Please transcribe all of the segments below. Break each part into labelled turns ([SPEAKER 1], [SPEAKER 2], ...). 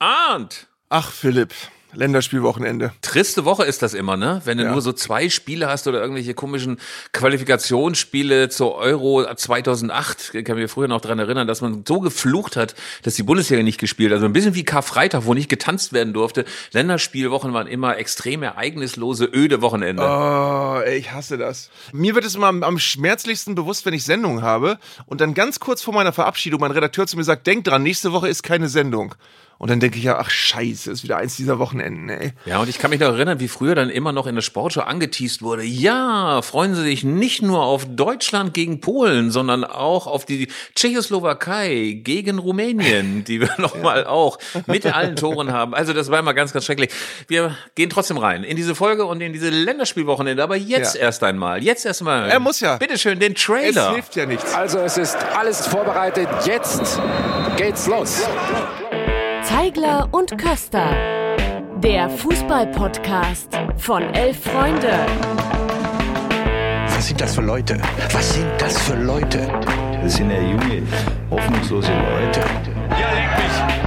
[SPEAKER 1] Arndt!
[SPEAKER 2] Ach, Philipp. Länderspielwochenende.
[SPEAKER 1] Triste Woche ist das immer, ne? Wenn du nur so 2 Spiele hast oder irgendwelche komischen Qualifikationsspiele zur Euro 2008. Ich kann mich früher noch dran erinnern, dass man so geflucht hat, dass die Bundesliga nicht gespielt hat. Also ein bisschen wie Karfreitag, wo nicht getanzt werden durfte. Länderspielwochen waren immer extrem ereignislose, öde Wochenende.
[SPEAKER 2] Oh, ey, ich hasse das. Mir wird es immer am schmerzlichsten bewusst, wenn ich Sendung habe und dann ganz kurz vor meiner Verabschiedung mein Redakteur zu mir sagt, denk dran, nächste Woche ist keine Sendung. Und dann denke ich ja, ach scheiße, ist wieder eins dieser Wochenenden, ey.
[SPEAKER 1] Ja, und ich kann mich noch erinnern, wie früher dann immer noch in der Sportschau angeteast wurde. Ja, freuen Sie sich nicht nur auf Deutschland gegen Polen, sondern auch auf die Tschechoslowakei gegen Rumänien, die wir nochmal auch mit allen Toren haben. Also das war immer ganz, ganz schrecklich. Wir gehen trotzdem rein in diese Folge und in diese Länderspielwochenende. Aber jetzt erst einmal.
[SPEAKER 2] Er muss ja.
[SPEAKER 1] Bitteschön, den Trailer.
[SPEAKER 2] Es hilft ja nichts.
[SPEAKER 3] Also es ist alles vorbereitet. Jetzt geht's los.
[SPEAKER 4] Zeigler und Köster, der Fußball-Podcast von 11 Freunde.
[SPEAKER 3] Was sind das für Leute? Was sind das für Leute?
[SPEAKER 5] Das sind ja junge, hoffnungslose Leute.
[SPEAKER 3] Ja, leck mich!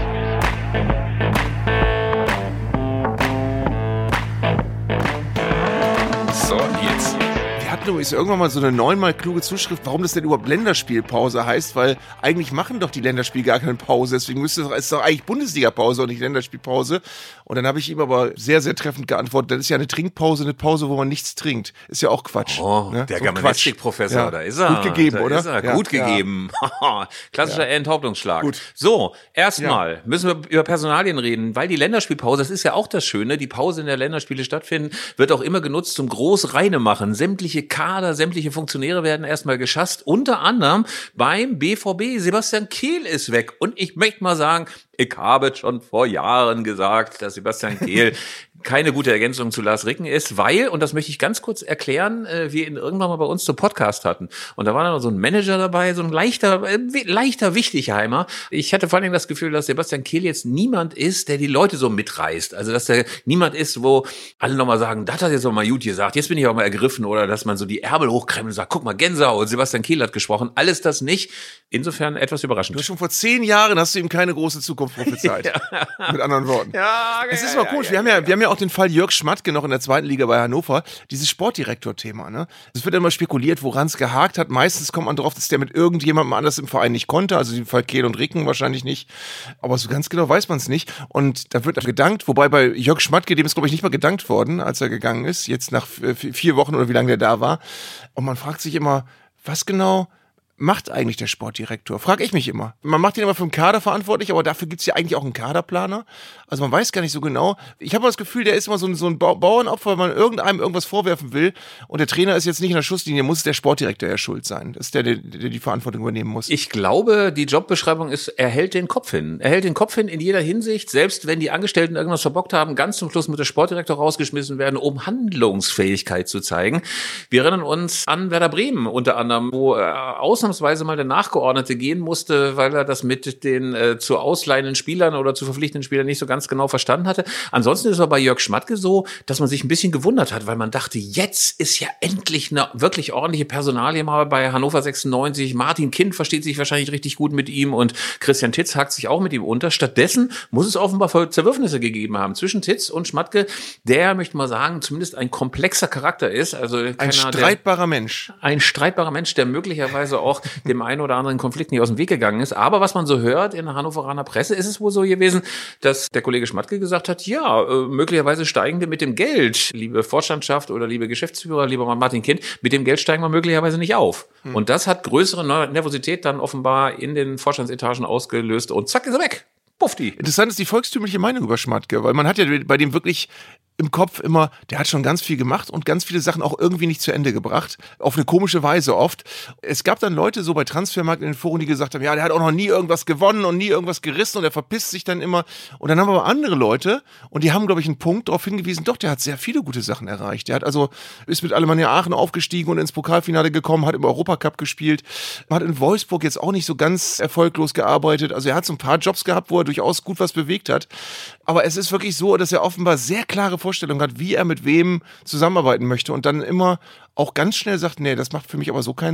[SPEAKER 2] So, jetzt. Wir hatten übrigens irgendwann mal so eine 9-mal kluge Zuschrift, warum das denn überhaupt Länderspielpause heißt, weil eigentlich machen doch die Länderspiele gar keine Pause, deswegen ist doch eigentlich Bundesliga-Pause und nicht Länderspielpause. Und dann habe ich ihm aber sehr, sehr treffend geantwortet, das ist ja eine Trinkpause, eine Pause, wo man nichts trinkt. Ist ja auch Quatsch.
[SPEAKER 1] Oh,
[SPEAKER 2] ne?
[SPEAKER 1] der
[SPEAKER 2] so
[SPEAKER 1] Germanistikprofessor,
[SPEAKER 2] ja.
[SPEAKER 1] Da ist er.
[SPEAKER 2] Gut gegeben,
[SPEAKER 1] da
[SPEAKER 2] oder?
[SPEAKER 1] Ist er.
[SPEAKER 2] Ja.
[SPEAKER 1] Gut gegeben. Klassischer Enthauptungsschlag.
[SPEAKER 2] Gut.
[SPEAKER 1] So, erstmal müssen wir über Personalien reden, weil die Länderspielpause, das ist ja auch das Schöne, die Pause, in der Länderspiele stattfinden, wird auch immer genutzt zum Großreinemachen. Sämtliche Kader, sämtliche Funktionäre werden erstmal geschasst, unter anderem beim BVB. Sebastian Kehl ist weg und ich möchte mal sagen, ich habe schon vor Jahren gesagt, dass Sebastian Kehl keine gute Ergänzung zu Lars Ricken ist, weil, und das möchte ich ganz kurz erklären, wir ihn irgendwann mal bei uns zum Podcast hatten. Und da war dann so ein Manager dabei, so ein leichter Wichtigheimer. Ich hatte vor allem das Gefühl, dass Sebastian Kehl jetzt niemand ist, der die Leute so mitreißt. Also, dass der niemand ist, wo alle nochmal sagen, das hat jetzt auch mal gut gesagt, jetzt bin ich auch mal ergriffen. Oder dass man so die Ärmel hochkrempelt und sagt, guck mal, Gänsehaut, Sebastian Kehl hat gesprochen. Alles das nicht. Insofern etwas überraschend.
[SPEAKER 2] Du hast schon vor 10 Jahren hast du ihm keine große Zukunft prophezeit. Mit anderen Worten.
[SPEAKER 1] Ja,
[SPEAKER 2] es ist mal komisch. Wir haben ja auch den Fall Jörg Schmatke noch in der 2. Liga bei Hannover. Dieses Sportdirektor-Thema, ne? Es wird immer spekuliert, woran es gehakt hat. Meistens kommt man drauf, dass der mit irgendjemandem anders im Verein nicht konnte. Also im Fall Kehl und Ricken wahrscheinlich nicht. Aber so ganz genau weiß man es nicht. Und da wird gedankt. Wobei bei Jörg Schmatke, dem ist, glaube ich, nicht mal gedankt worden, als er gegangen ist. Jetzt nach 4 Wochen oder wie lange der da war. Und man fragt sich immer, was genau macht eigentlich der Sportdirektor? Frag ich mich immer. Man macht ihn immer für den Kader verantwortlich, aber dafür gibt's ja eigentlich auch einen Kaderplaner. Also man weiß gar nicht so genau. Ich habe das Gefühl, der ist immer so ein Bauernopfer, weil man irgendeinem irgendwas vorwerfen will. Und der Trainer ist jetzt nicht in der Schusslinie, muss der Sportdirektor ja schuld sein. Das ist der die Verantwortung übernehmen muss.
[SPEAKER 1] Ich glaube, die Jobbeschreibung ist, er hält den Kopf hin. Er hält den Kopf hin in jeder Hinsicht, selbst wenn die Angestellten irgendwas verbockt haben, ganz zum Schluss mit der Sportdirektor rausgeschmissen werden, um Handlungsfähigkeit zu zeigen. Wir erinnern uns an Werder Bremen unter anderem, wo ausnahmsweise mal der Nachgeordnete gehen musste, weil er das mit den zu ausleihenden Spielern oder zu verpflichtenden Spielern nicht so ganz genau verstanden hatte. Ansonsten ist es aber bei Jörg Schmatke so, dass man sich ein bisschen gewundert hat, weil man dachte, jetzt ist ja endlich eine wirklich ordentliche Personalie mal bei Hannover 96. Martin Kind versteht sich wahrscheinlich richtig gut mit ihm und Christian Titz hakt sich auch mit ihm unter. Stattdessen muss es offenbar Zerwürfnisse gegeben haben zwischen Titz und Schmatke, der, möchte mal sagen, zumindest ein komplexer Charakter ist. Also
[SPEAKER 2] ein streitbarer Mensch.
[SPEAKER 1] Ein streitbarer Mensch, der möglicherweise auch dem einen oder anderen Konflikt nicht aus dem Weg gegangen ist. Aber was man so hört in der Hannoveraner Presse, ist es wohl so gewesen, dass der Kollege Schmatke gesagt hat, ja, möglicherweise steigen wir mit dem Geld, liebe Vorstandschaft oder liebe Geschäftsführer, lieber Martin Kind, mit dem Geld steigen wir möglicherweise nicht auf. Und das hat größere Nervosität dann offenbar in den Vorstandsetagen ausgelöst und zack, ist er weg. Puffdi.
[SPEAKER 2] Interessant ist die volkstümliche Meinung über Schmatke, weil man hat ja bei dem wirklich im Kopf immer, der hat schon ganz viel gemacht und ganz viele Sachen auch irgendwie nicht zu Ende gebracht. Auf eine komische Weise oft. Es gab dann Leute so bei Transfermarkt in den Foren, die gesagt haben, ja, der hat auch noch nie irgendwas gewonnen und nie irgendwas gerissen und er verpisst sich dann immer. Und dann haben aber andere Leute, und die haben, glaube ich, einen Punkt darauf hingewiesen, doch, der hat sehr viele gute Sachen erreicht. Der hat also, ist mit Alemannia Aachen aufgestiegen und ins Pokalfinale gekommen, hat im Europacup gespielt, hat in Wolfsburg jetzt auch nicht so ganz erfolglos gearbeitet. Also er hat so ein paar Jobs gehabt, wo er durchaus gut was bewegt hat. Aber es ist wirklich so, dass er offenbar sehr klare Vorstellung hat, wie er mit wem zusammenarbeiten möchte und dann immer auch ganz schnell sagt, nee, das macht für mich aber so keinen Sinn.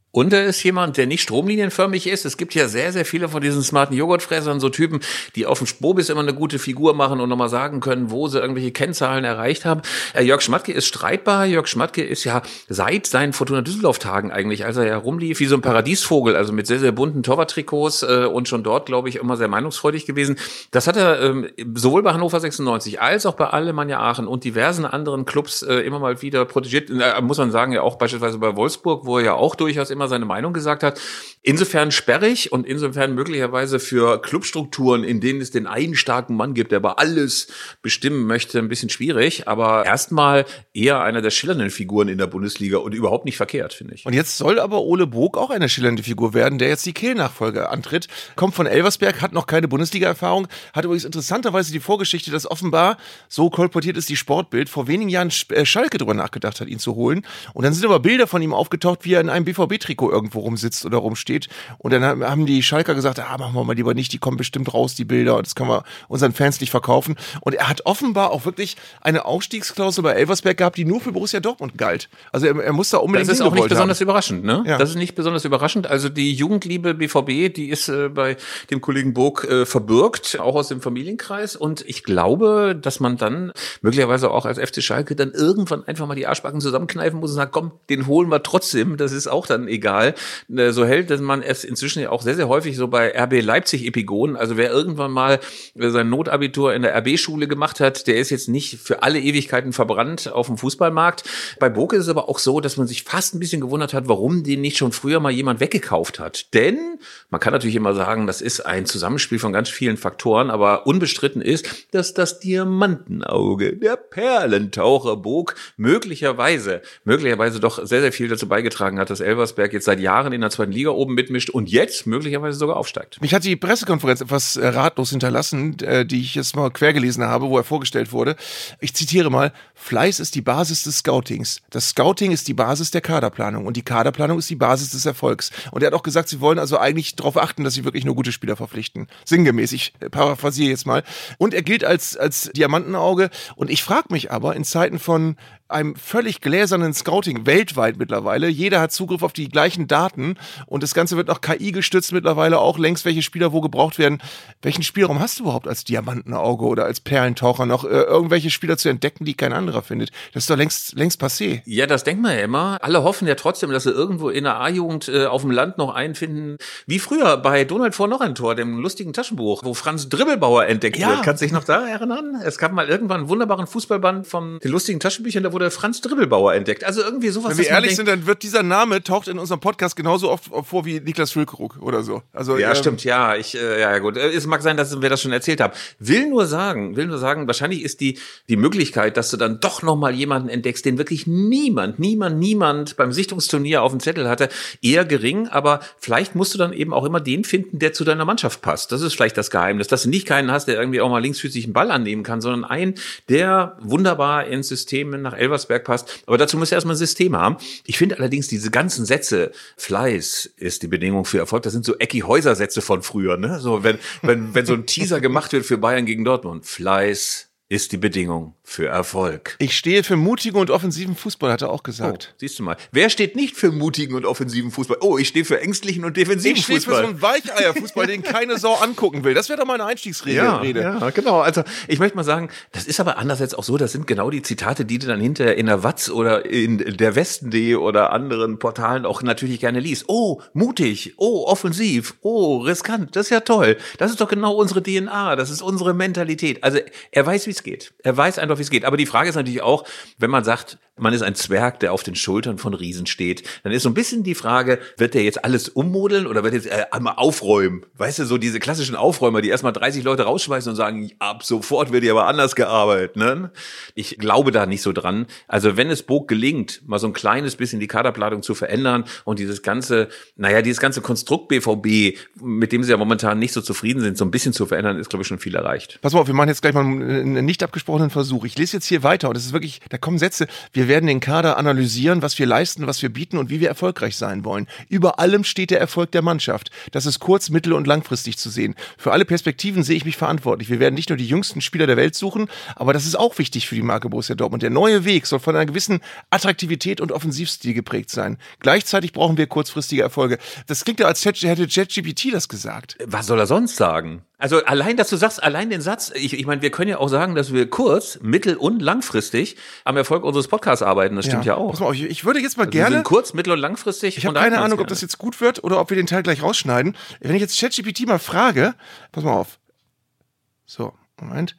[SPEAKER 1] Und er ist jemand, der nicht stromlinienförmig ist. Es gibt ja sehr, sehr viele von diesen smarten Joghurtfressern, so Typen, die auf dem Spobis immer eine gute Figur machen und nochmal sagen können, wo sie irgendwelche Kennzahlen erreicht haben. Jörg Schmatke ist streitbar. Jörg Schmatke ist ja seit seinen Fortuna Düsseldorf-Tagen eigentlich, als er ja rumlief, wie so ein Paradiesvogel, also mit sehr, sehr bunten Torwarttrikots und schon dort, glaube ich, immer sehr meinungsfreudig gewesen. Das hat er sowohl bei Hannover 96 als auch bei Alemannia Aachen und diversen anderen Clubs immer mal wieder protegiert. Muss man sagen, ja auch beispielsweise bei Wolfsburg, wo er ja auch durchaus immer seine Meinung gesagt hat. Insofern sperrig und insofern möglicherweise für Clubstrukturen, in denen es den einen starken Mann gibt, der aber alles bestimmen möchte, ein bisschen schwierig. Aber erstmal eher einer der schillernden Figuren in der Bundesliga und überhaupt nicht verkehrt, finde ich.
[SPEAKER 2] Und jetzt soll aber Ole Bog auch eine schillernde Figur werden, der jetzt die Kehl-Nachfolge antritt. Kommt von Elversberg, hat noch keine Bundesliga-Erfahrung, hat übrigens interessanterweise die Vorgeschichte, dass offenbar, so kolportiert ist die Sportbild, vor wenigen Jahren Schalke drüber nachgedacht hat, ihn zu holen. Und dann sind aber Bilder von ihm aufgetaucht, wie er in einem BVB-Trikot irgendwo rumsitzt oder rumsteht. Und dann haben die Schalker gesagt, machen wir mal lieber nicht, die kommen bestimmt raus, die Bilder, und das können wir unseren Fans nicht verkaufen. Und er hat offenbar auch wirklich eine Ausstiegsklausel bei Elversberg gehabt, die nur für Borussia Dortmund galt. Also er muss da unbedingt.
[SPEAKER 1] Das ist auch nicht besonders überraschend, ne?
[SPEAKER 2] Ja.
[SPEAKER 1] Das ist nicht besonders überraschend. Also die Jugendliebe BVB, die ist bei dem Kollegen Burg verbürgt, auch aus dem Familienkreis. Und ich glaube, dass man dann möglicherweise auch als FC Schalke dann irgendwann einfach mal die Arschbacken zusammenkneifen muss und sagt, komm, den holen wir trotzdem. Das ist auch dann egal. So hält man es inzwischen ja auch sehr, sehr häufig so bei RB Leipzig-Epigonen. Also wer irgendwann mal sein Notabitur in der RB-Schule gemacht hat, der ist jetzt nicht für alle Ewigkeiten verbrannt auf dem Fußballmarkt. Bei Boke ist es aber auch so, dass man sich fast ein bisschen gewundert hat, warum den nicht schon früher mal jemand weggekauft hat. Denn man kann natürlich immer sagen, das ist ein Zusammenspiel von ganz vielen Faktoren, aber unbestritten ist, dass das Diamantenauge, der Perlentaucher Bog möglicherweise doch sehr, sehr viel dazu beigetragen hat, dass Elversberg jetzt seit Jahren in der zweiten Liga oben mitmischt und jetzt möglicherweise sogar aufsteigt.
[SPEAKER 2] Mich hat die Pressekonferenz etwas ratlos hinterlassen, die ich jetzt mal quer gelesen habe, wo er vorgestellt wurde. Ich zitiere mal: Fleiß ist die Basis des Scoutings. Das Scouting ist die Basis der Kaderplanung und die Kaderplanung ist die Basis des Erfolgs. Und er hat auch gesagt, sie wollen also eigentlich darauf achten, dass sie wirklich nur gute Spieler verpflichten. Sinngemäß, ich paraphrasiere jetzt mal. Und er gilt als Diamantenauge. Und ich frage mich aber, in Zeiten von einem völlig gläsernen Scouting weltweit mittlerweile. Jeder hat Zugriff auf die gleichen Daten und das Ganze wird noch KI gestützt mittlerweile auch längst, welche Spieler wo gebraucht werden. Welchen Spielraum hast du überhaupt als Diamantenauge oder als Perlentaucher noch irgendwelche Spieler zu entdecken, die kein anderer findet? Das ist doch längst passé.
[SPEAKER 1] Ja, das denkt man ja immer. Alle hoffen ja trotzdem, dass sie irgendwo in der A-Jugend auf dem Land noch einen finden. Wie früher bei Donald vor noch ein Tor, dem lustigen Taschenbuch, wo Franz Dribbelbauer entdeckt wird. Kannst du dich noch da erinnern? Es gab mal irgendwann einen wunderbaren Fußballband von den lustigen Taschenbüchern, da wurde Franz Dribbelbauer entdeckt. Also irgendwie sowas.
[SPEAKER 2] Wenn wir ehrlich sind, dann wird dieser Name taucht in unserem Podcast genauso oft vor wie Niklas Füllkrug oder so. Also,
[SPEAKER 1] ja, stimmt, ja. Ja, gut. Es mag sein, dass wir das schon erzählt haben. Will nur sagen, wahrscheinlich ist die Möglichkeit, dass du dann doch nochmal jemanden entdeckst, den wirklich niemand beim Sichtungsturnier auf dem Zettel hatte, eher gering. Aber vielleicht musst du dann eben auch immer den finden, der zu deiner Mannschaft passt. Das ist vielleicht das Geheimnis, dass du nicht keinen hast, der irgendwie auch mal linksfüßig einen Ball annehmen kann, sondern einen, der wunderbar ins System nach Elversberg passt. Aber dazu muss er erstmal ein System haben. Ich finde allerdings diese ganzen Sätze, Fleiß ist die Bedingung für Erfolg, das sind so Ecki-Häuser-Sätze von früher, ne? So, wenn so ein Teaser gemacht wird für Bayern gegen Dortmund. Fleiß ist die Bedingung für Erfolg.
[SPEAKER 2] Ich stehe für mutigen und offensiven Fußball, hat er auch gesagt.
[SPEAKER 1] Oh, siehst du mal. Wer steht nicht für mutigen und offensiven Fußball? Oh, ich stehe für ängstlichen und defensiven Fußball.
[SPEAKER 2] Ich stehe für so einen Weicheierfußball, den keine Sau angucken will. Das wäre doch mal eine Einstiegsrede.
[SPEAKER 1] Ja, genau. Also ich möchte mal sagen, das ist aber andererseits auch so, das sind genau die Zitate, die du dann hinterher in der Watz oder in der Westen.de oder anderen Portalen auch natürlich gerne liest. Oh, mutig. Oh, offensiv. Oh, riskant. Das ist ja toll. Das ist doch genau unsere DNA. Das ist unsere Mentalität. Also er weiß, wie es geht. Er weiß einfach, wie es geht. Aber die Frage ist natürlich auch, wenn man sagt, man ist ein Zwerg, der auf den Schultern von Riesen steht, dann ist so ein bisschen die Frage, wird der jetzt alles ummodeln oder wird jetzt einmal aufräumen? Weißt du, so diese klassischen Aufräumer, die erstmal 30 Leute rausschmeißen und sagen, ab sofort wird hier aber anders gearbeitet, ne? Ich glaube da nicht so dran. Also wenn es Bog gelingt, mal so ein kleines bisschen die Kaderplanung zu verändern und dieses ganze Konstrukt BVB, mit dem sie ja momentan nicht so zufrieden sind, so ein bisschen zu verändern, ist, glaube ich, schon viel erreicht.
[SPEAKER 2] Pass mal auf, wir machen jetzt gleich mal einen nicht abgesprochenen Versuch. ich lese jetzt hier weiter und es ist wirklich, da kommen Sätze, wir werden den Kader analysieren, was wir leisten, was wir bieten und wie wir erfolgreich sein wollen. Über allem steht der Erfolg der Mannschaft. Das ist kurz-, mittel- und langfristig zu sehen. Für alle Perspektiven sehe ich mich verantwortlich. Wir werden nicht nur die jüngsten Spieler der Welt suchen, aber das ist auch wichtig für die Marke Borussia Dortmund. Der neue Weg soll von einer gewissen Attraktivität und Offensivstil geprägt sein. Gleichzeitig brauchen wir kurzfristige Erfolge. Das klingt ja, als hätte ChatGPT das gesagt.
[SPEAKER 1] Was soll er sonst sagen? Also allein, dass du sagst, allein den Satz, ich meine, wir können ja auch sagen, dass wir kurz-, mittel- und langfristig am Erfolg unseres Podcasts arbeiten. Das stimmt ja auch.
[SPEAKER 2] Pass mal auf, ich würde jetzt mal
[SPEAKER 1] Also
[SPEAKER 2] gerne...
[SPEAKER 1] wir sind kurz-, mittel- und langfristig.
[SPEAKER 2] Ich habe keine Ahnung, ob das jetzt gut wird oder ob wir den Teil gleich rausschneiden. Wenn ich jetzt ChatGPT mal frage, pass mal auf. So, Moment.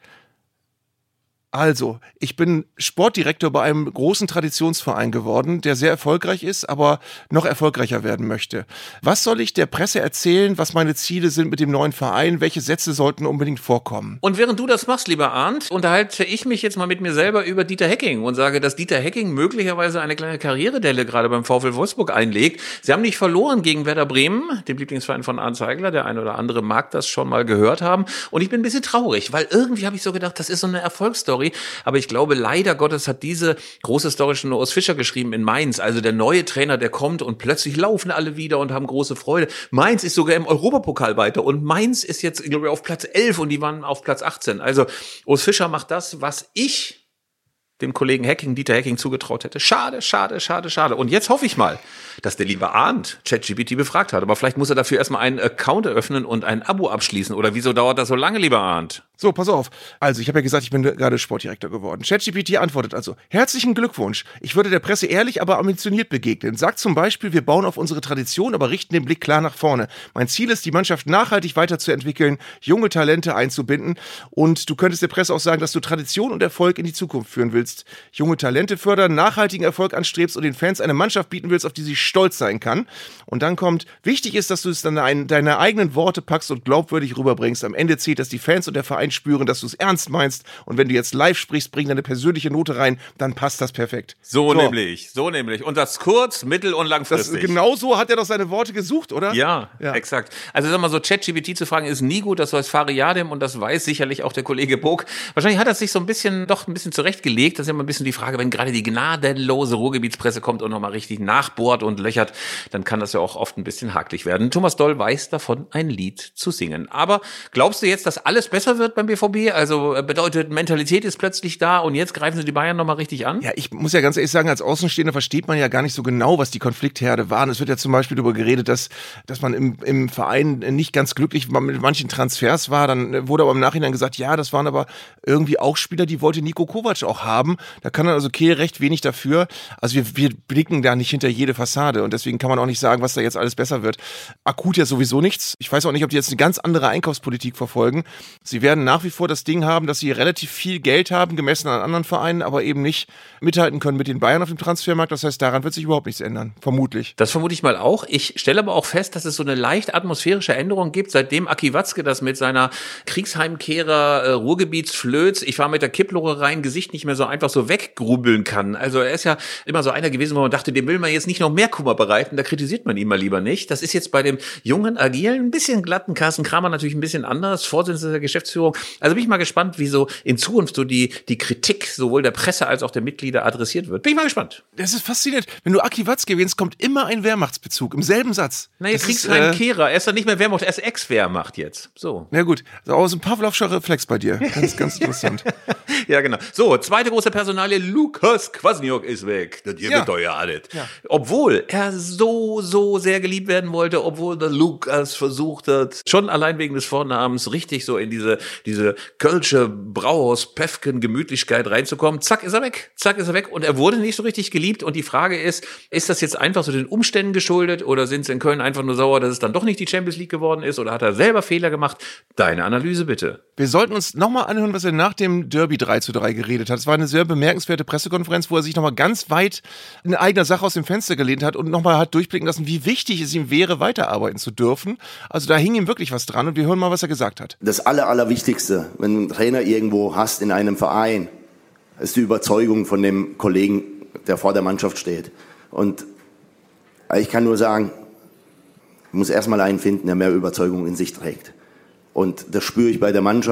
[SPEAKER 2] Also, ich bin Sportdirektor bei einem großen Traditionsverein geworden, der sehr erfolgreich ist, aber noch erfolgreicher werden möchte. Was soll ich der Presse erzählen, was meine Ziele sind mit dem neuen Verein? Welche Sätze sollten unbedingt vorkommen?
[SPEAKER 1] Und während du das machst, lieber Arndt, unterhalte ich mich jetzt mal mit mir selber über Dieter Hecking und sage, dass Dieter Hecking möglicherweise eine kleine Karrieredelle gerade beim VfL Wolfsburg einlegt. Sie haben nicht verloren gegen Werder Bremen, dem Lieblingsverein von Arndt Zeigler. Der eine oder andere mag das schon mal gehört haben. Und ich bin ein bisschen traurig, weil irgendwie habe ich so gedacht, das ist so eine Erfolgsstory. Aber ich glaube, leider Gottes hat diese große Story schon Urs Fischer geschrieben in Mainz. Also der neue Trainer, der kommt und plötzlich laufen alle wieder und haben große Freude. Mainz ist sogar im Europapokal weiter und Mainz ist jetzt, glaube ich, auf Platz 11 und die waren auf Platz 18. Also Urs Fischer macht das, was ich dem Kollegen Hecking, Dieter Hecking, zugetraut hätte. Schade, schade, schade, schade. Und jetzt hoffe ich mal, dass der liebe Arndt ChatGPT befragt hat. Aber vielleicht muss er dafür erstmal einen Account eröffnen und ein Abo abschließen. Oder wieso dauert das so lange, lieber Arndt?
[SPEAKER 2] So, pass auf. Also, ich habe ja gesagt, ich bin gerade Sportdirektor geworden. ChatGPT antwortet also, herzlichen Glückwunsch. Ich würde der Presse ehrlich, aber ambitioniert begegnen. Sagt zum Beispiel, wir bauen auf unsere Tradition, aber richten den Blick klar nach vorne. Mein Ziel ist, die Mannschaft nachhaltig weiterzuentwickeln, junge Talente einzubinden. Und du könntest der Presse auch sagen, dass du Tradition und Erfolg in die Zukunft führen willst. Junge Talente fördern, nachhaltigen Erfolg anstrebst und den Fans eine Mannschaft bieten willst, auf die sie stolz sein kann. Und dann kommt, wichtig ist, dass du es dann deine eigenen Worte packst und glaubwürdig rüberbringst. Am Ende zählt, dass die Fans und der Verein spüren, dass du es ernst meinst. Und wenn du jetzt live sprichst, bring deine persönliche Note rein, dann passt das perfekt.
[SPEAKER 1] So nämlich. Und das kurz-, mittel- und langfristig.
[SPEAKER 2] Genau so hat er doch seine Worte gesucht, oder?
[SPEAKER 1] Ja, exakt. Also sag mal so, ChatGPT zu fragen ist nie gut, das weiß Fariadim und das weiß sicherlich auch der Kollege Burg. Wahrscheinlich hat er sich so ein bisschen zurechtgelegt. Das ist immer ein bisschen die Frage, wenn gerade die gnadenlose Ruhrgebietspresse kommt und nochmal richtig nachbohrt und löchert, dann kann das ja auch oft ein bisschen hakelig werden. Thomas Doll weiß davon, ein Lied zu singen. Aber glaubst du jetzt, dass alles besser wird beim BVB? Also bedeutet, Mentalität ist plötzlich da und jetzt greifen sie die Bayern nochmal richtig an?
[SPEAKER 2] Ja, ich muss ja ganz ehrlich sagen, als Außenstehender versteht man ja gar nicht so genau, was die Konfliktherde waren. Es wird ja zum Beispiel darüber geredet, dass man im Verein nicht ganz glücklich mit manchen Transfers war. Dann wurde aber im Nachhinein gesagt, ja, das waren aber irgendwie auch Spieler, die wollte Niko Kovac auch haben. Da kann dann also Kehl recht wenig dafür. Also wir blicken da nicht hinter jede Fassade und deswegen kann man auch nicht sagen, was da jetzt alles besser wird. Akut ja sowieso nichts. Ich weiß auch nicht, ob die jetzt eine ganz andere Einkaufspolitik verfolgen. Sie werden nach wie vor das Ding haben, dass sie relativ viel Geld haben, gemessen an anderen Vereinen, aber eben nicht mithalten können mit den Bayern auf dem Transfermarkt. Das heißt, daran wird sich überhaupt nichts ändern. Vermutlich.
[SPEAKER 1] Das vermute ich mal auch. Ich stelle aber auch fest, dass es so eine leicht atmosphärische Änderung gibt, seitdem Aki Watzke das mit seiner Kriegsheimkehrer Ruhrgebietsflöz, ich war mit der Kipplore rein, Gesicht nicht mehr so einfach so weggrubeln kann. Also er ist ja immer so einer gewesen, wo man dachte, dem will man jetzt nicht noch mehr Kummer bereiten, da kritisiert man ihn mal lieber nicht. Das ist jetzt bei dem jungen, agilen, ein bisschen glatten Carsten Kramer natürlich ein bisschen anders, Vorsitzender der Geschäftsführung. Also bin ich mal gespannt, wie so in Zukunft so die Kritik sowohl der Presse als auch der Mitglieder adressiert wird. Bin ich mal gespannt.
[SPEAKER 2] Das ist faszinierend. Wenn du Aki Watzke erwähnst, kommt immer ein Wehrmachtsbezug im selben Satz.
[SPEAKER 1] Naja, Kriegsheimkehrer. Er ist dann nicht mehr Wehrmacht, er ist Ex-Wehrmacht jetzt. So.
[SPEAKER 2] Na gut, also auch so ein Pavlovscher Reflex bei dir. Ganz, ganz interessant.
[SPEAKER 1] Ja, genau. So, zweite große Personalie, Lukas Kwasniok ist weg. Das wird teuer alles. Ja. Obwohl er so sehr geliebt werden wollte, obwohl der Lukas versucht hat, schon allein wegen des Vornamens richtig so in diese kölsche Brauhaus-Pefken-Gemütlichkeit reinzukommen. Zack, ist er weg. Und er wurde nicht so richtig geliebt. Und die Frage ist das jetzt einfach so den Umständen geschuldet oder sind sie in Köln einfach nur sauer, dass es dann doch nicht die Champions League geworden ist oder hat er selber Fehler gemacht? Deine Analyse bitte.
[SPEAKER 2] Wir sollten uns nochmal anhören, was er nach dem Derby 3:3 geredet hat. Es war eine sehr bemerkenswerte Pressekonferenz, wo er sich nochmal ganz weit in eigener Sache aus dem Fenster gelehnt hat und nochmal hat durchblicken lassen, wie wichtig es ihm wäre, weiterarbeiten zu dürfen. Also da hing ihm wirklich was dran und wir hören mal, was er gesagt hat.
[SPEAKER 6] Das Allerwichtigste, wenn du einen Trainer irgendwo hast in einem Verein, ist die Überzeugung von dem Kollegen, der vor der Mannschaft steht. Und ich kann nur sagen, ich muss erstmal einen finden, der mehr Überzeugung in sich trägt. Und das spüre ich bei der Mannschaft.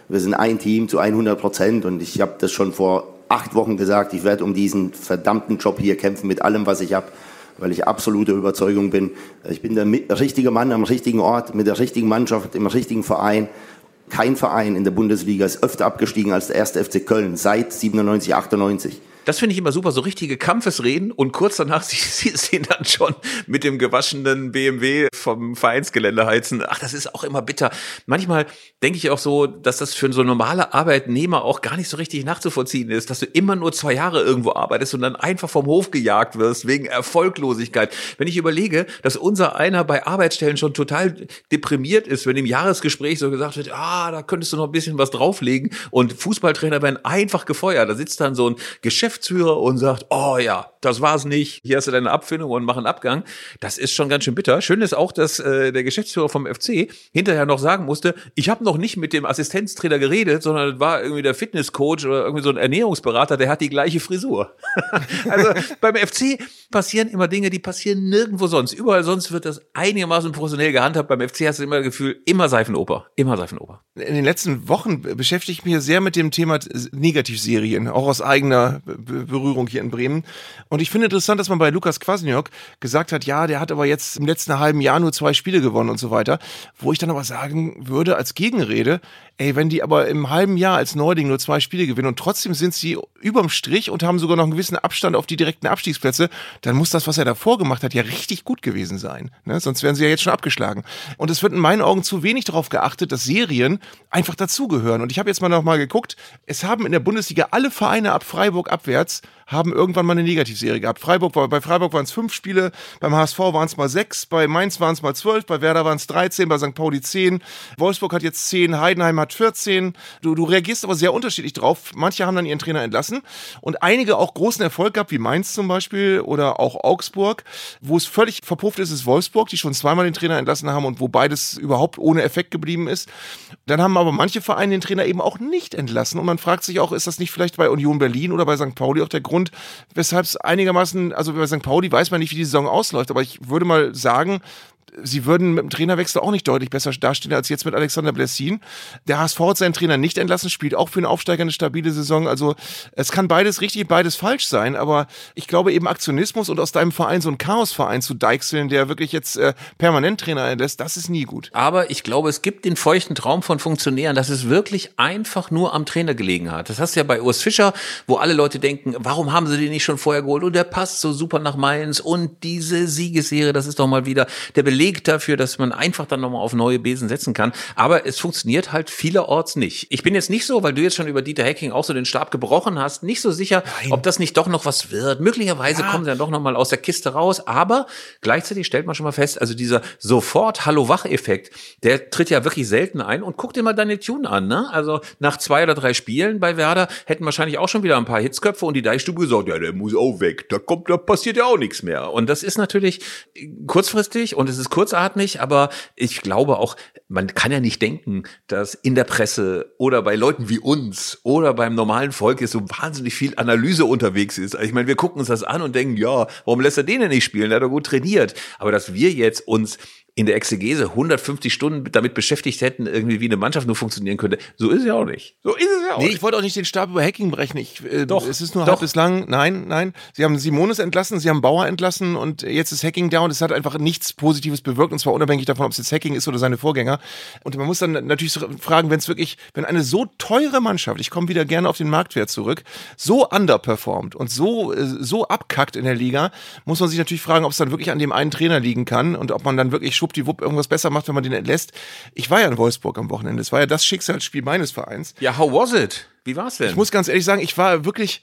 [SPEAKER 6] Wir sind ein Team zu 100% und ich habe das schon vor 8 Wochen gesagt, ich werde um diesen verdammten Job hier kämpfen mit allem, was ich habe, weil ich absolute Überzeugung bin. Ich bin der richtige Mann am richtigen Ort, mit der richtigen Mannschaft, im richtigen Verein. Kein Verein in der Bundesliga ist öfter abgestiegen als der 1. FC Köln seit 97, 98.
[SPEAKER 1] Das finde ich immer super, so richtige Kampfesreden und kurz danach sie sehen dann schon mit dem gewaschenen BMW vom Vereinsgelände heizen. Ach, das ist auch immer bitter. Manchmal denke ich auch so, dass das für so normale Arbeitnehmer auch gar nicht so richtig nachzuvollziehen ist, dass du immer nur 2 Jahre irgendwo arbeitest und dann einfach vom Hof gejagt wirst wegen Erfolglosigkeit. Wenn ich überlege, dass unser einer bei Arbeitsstellen schon total deprimiert ist, wenn im Jahresgespräch so gesagt wird, da könntest du noch ein bisschen was drauflegen und Fußballtrainer werden einfach gefeuert. Da sitzt dann so ein Geschäftsführer und sagt, oh ja, das war's nicht, hier hast du deine Abfindung und mach einen Abgang. Das ist schon ganz schön bitter. Schön ist auch, dass der Geschäftsführer vom FC hinterher noch sagen musste, ich habe noch nicht mit dem Assistenztrainer geredet, sondern es war irgendwie der Fitnesscoach oder irgendwie so ein Ernährungsberater, der hat die gleiche Frisur. Also beim FC passieren immer Dinge, die passieren nirgendwo sonst. Überall sonst wird das einigermaßen professionell gehandhabt. Beim FC hast du immer das Gefühl, immer Seifenoper. Immer Seifenoper.
[SPEAKER 2] In den letzten Wochen beschäftige ich mich sehr mit dem Thema Negativserien, auch aus eigener Berührung hier in Bremen. Und ich finde interessant, dass man bei Lukas Kwasniok gesagt hat, ja, der hat aber jetzt im letzten halben Jahr nur 2 Spiele gewonnen und so weiter. Wo ich dann aber sagen würde, als Gegenrede, wenn die aber im halben Jahr als Neuling nur 2 Spiele gewinnen und trotzdem sind sie überm Strich und haben sogar noch einen gewissen Abstand auf die direkten Abstiegsplätze, dann muss das, was er davor gemacht hat, ja richtig gut gewesen sein. Ne? Sonst wären sie ja jetzt schon abgeschlagen. Und es wird in meinen Augen zu wenig darauf geachtet, dass Serien einfach dazugehören. Und ich habe jetzt noch mal geguckt, es haben in der Bundesliga alle Vereine ab Freiburg abwärts haben irgendwann mal eine Negativserie gehabt. Bei Freiburg waren es 5 Spiele, beim HSV waren es mal 6, bei Mainz waren es mal 12, bei Werder waren es 13, bei St. Pauli 10, Wolfsburg hat jetzt 10, Heidenheim hat 14. Du reagierst aber sehr unterschiedlich drauf. Manche haben dann ihren Trainer entlassen und einige auch großen Erfolg gehabt, wie Mainz zum Beispiel oder auch Augsburg. Wo es völlig verpufft ist, ist Wolfsburg, die schon 2-mal den Trainer entlassen haben und wo beides überhaupt ohne Effekt geblieben ist. Dann haben aber manche Vereine den Trainer eben auch nicht entlassen und man fragt sich auch, ist das nicht vielleicht bei Union Berlin oder bei St. Pauli auch der Grund, weshalb es einigermaßen, also bei St. Pauli weiß man nicht, wie die Saison ausläuft, aber ich würde mal sagen, sie würden mit dem Trainerwechsel auch nicht deutlich besser dastehen als jetzt mit Alexander Blessin. Der HSV hat seinen Trainer nicht entlassen, spielt auch für einen Aufsteiger eine stabile Saison. Also es kann beides richtig, beides falsch sein, aber ich glaube eben Aktionismus und aus deinem Verein so einen Chaosverein zu deichseln, der wirklich jetzt permanent Trainer entlässt, das ist nie gut.
[SPEAKER 1] Aber ich glaube, es gibt den feuchten Traum von Funktionären, dass es wirklich einfach nur am Trainer gelegen hat. Das hast du ja bei Urs Fischer, wo alle Leute denken, warum haben sie den nicht schon vorher geholt und der passt so super nach Mainz und diese Siegesserie, das ist doch mal wieder der Beleg dafür, dass man einfach dann nochmal auf neue Besen setzen kann. Aber es funktioniert halt vielerorts nicht. Ich bin jetzt nicht so, weil du jetzt schon über Dieter Hecking auch so den Stab gebrochen hast, nicht so sicher, ob das nicht doch noch was wird. Möglicherweise kommen sie dann doch nochmal aus der Kiste raus. Aber gleichzeitig stellt man schon mal fest, also dieser sofort Hallo-Wach-Effekt, der tritt ja wirklich selten ein. Und guck dir mal deine Tune an, ne? Also nach 2 oder 3 Spielen bei Werder hätten wahrscheinlich auch schon wieder ein paar Hitzköpfe und die Deichstube gesagt, ja, der muss auch weg. Da passiert ja auch nichts mehr. Und das ist natürlich kurzfristig und es ist kurzatmig, aber ich glaube auch, man kann ja nicht denken, dass in der Presse oder bei Leuten wie uns oder beim normalen Volk jetzt so wahnsinnig viel Analyse unterwegs ist. Ich meine, wir gucken uns das an und denken, ja, warum lässt er den denn nicht spielen? Der hat doch gut trainiert. Aber dass wir jetzt uns in der Exegese 150 Stunden damit beschäftigt hätten, irgendwie wie eine Mannschaft nur funktionieren könnte. So ist es ja auch nicht. So ist es ja auch nicht.
[SPEAKER 2] Ich wollte auch nicht den Stab über Hacking brechen. Es ist nur halb bislang. Nein. Sie haben Simonis entlassen, sie haben Bauer entlassen und jetzt ist Hacking da und es hat einfach nichts Positives bewirkt und zwar unabhängig davon, ob es jetzt Hacking ist oder seine Vorgänger. Und man muss dann natürlich fragen, wenn eine so teure Mannschaft, ich komme wieder gerne auf den Marktwert zurück, so underperformt und so abkackt in der Liga, muss man sich natürlich fragen, ob es dann wirklich an dem einen Trainer liegen kann und ob man dann wirklich schwuppdiwupp irgendwas besser macht, wenn man den entlässt. Ich war ja in Wolfsburg am Wochenende. Es war ja das Schicksalsspiel meines Vereins.
[SPEAKER 1] Ja, how was it? Wie war's denn?
[SPEAKER 2] Ich muss ganz ehrlich sagen, ich war wirklich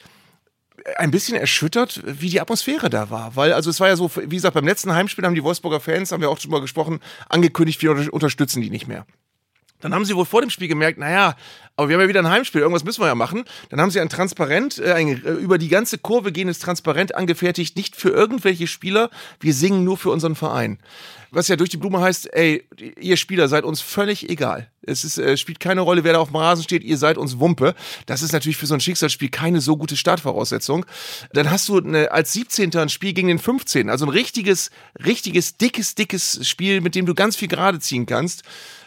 [SPEAKER 2] ein bisschen erschüttert, wie die Atmosphäre da war. Weil, also es war ja so, wie gesagt, beim letzten Heimspiel haben die Wolfsburger Fans, haben wir auch schon mal gesprochen, angekündigt, wir unterstützen die nicht mehr. Dann haben sie wohl vor dem Spiel gemerkt, naja, aber wir haben ja wieder ein Heimspiel, irgendwas müssen wir ja machen. Dann haben sie ein Transparent, über die ganze Kurve gehendes Transparent angefertigt, nicht für irgendwelche Spieler, wir singen nur für unseren Verein. Was ja durch die Blume heißt, ey, ihr Spieler seid uns völlig egal. Es spielt keine Rolle, wer da auf dem Rasen steht, ihr seid uns Wumpe. Das ist natürlich für so ein Schicksalsspiel keine so gute Startvoraussetzung. Dann hast du als 17. ein Spiel gegen den 15. Also ein richtiges, dickes Spiel, mit dem du ganz viel gerade ziehen kannst.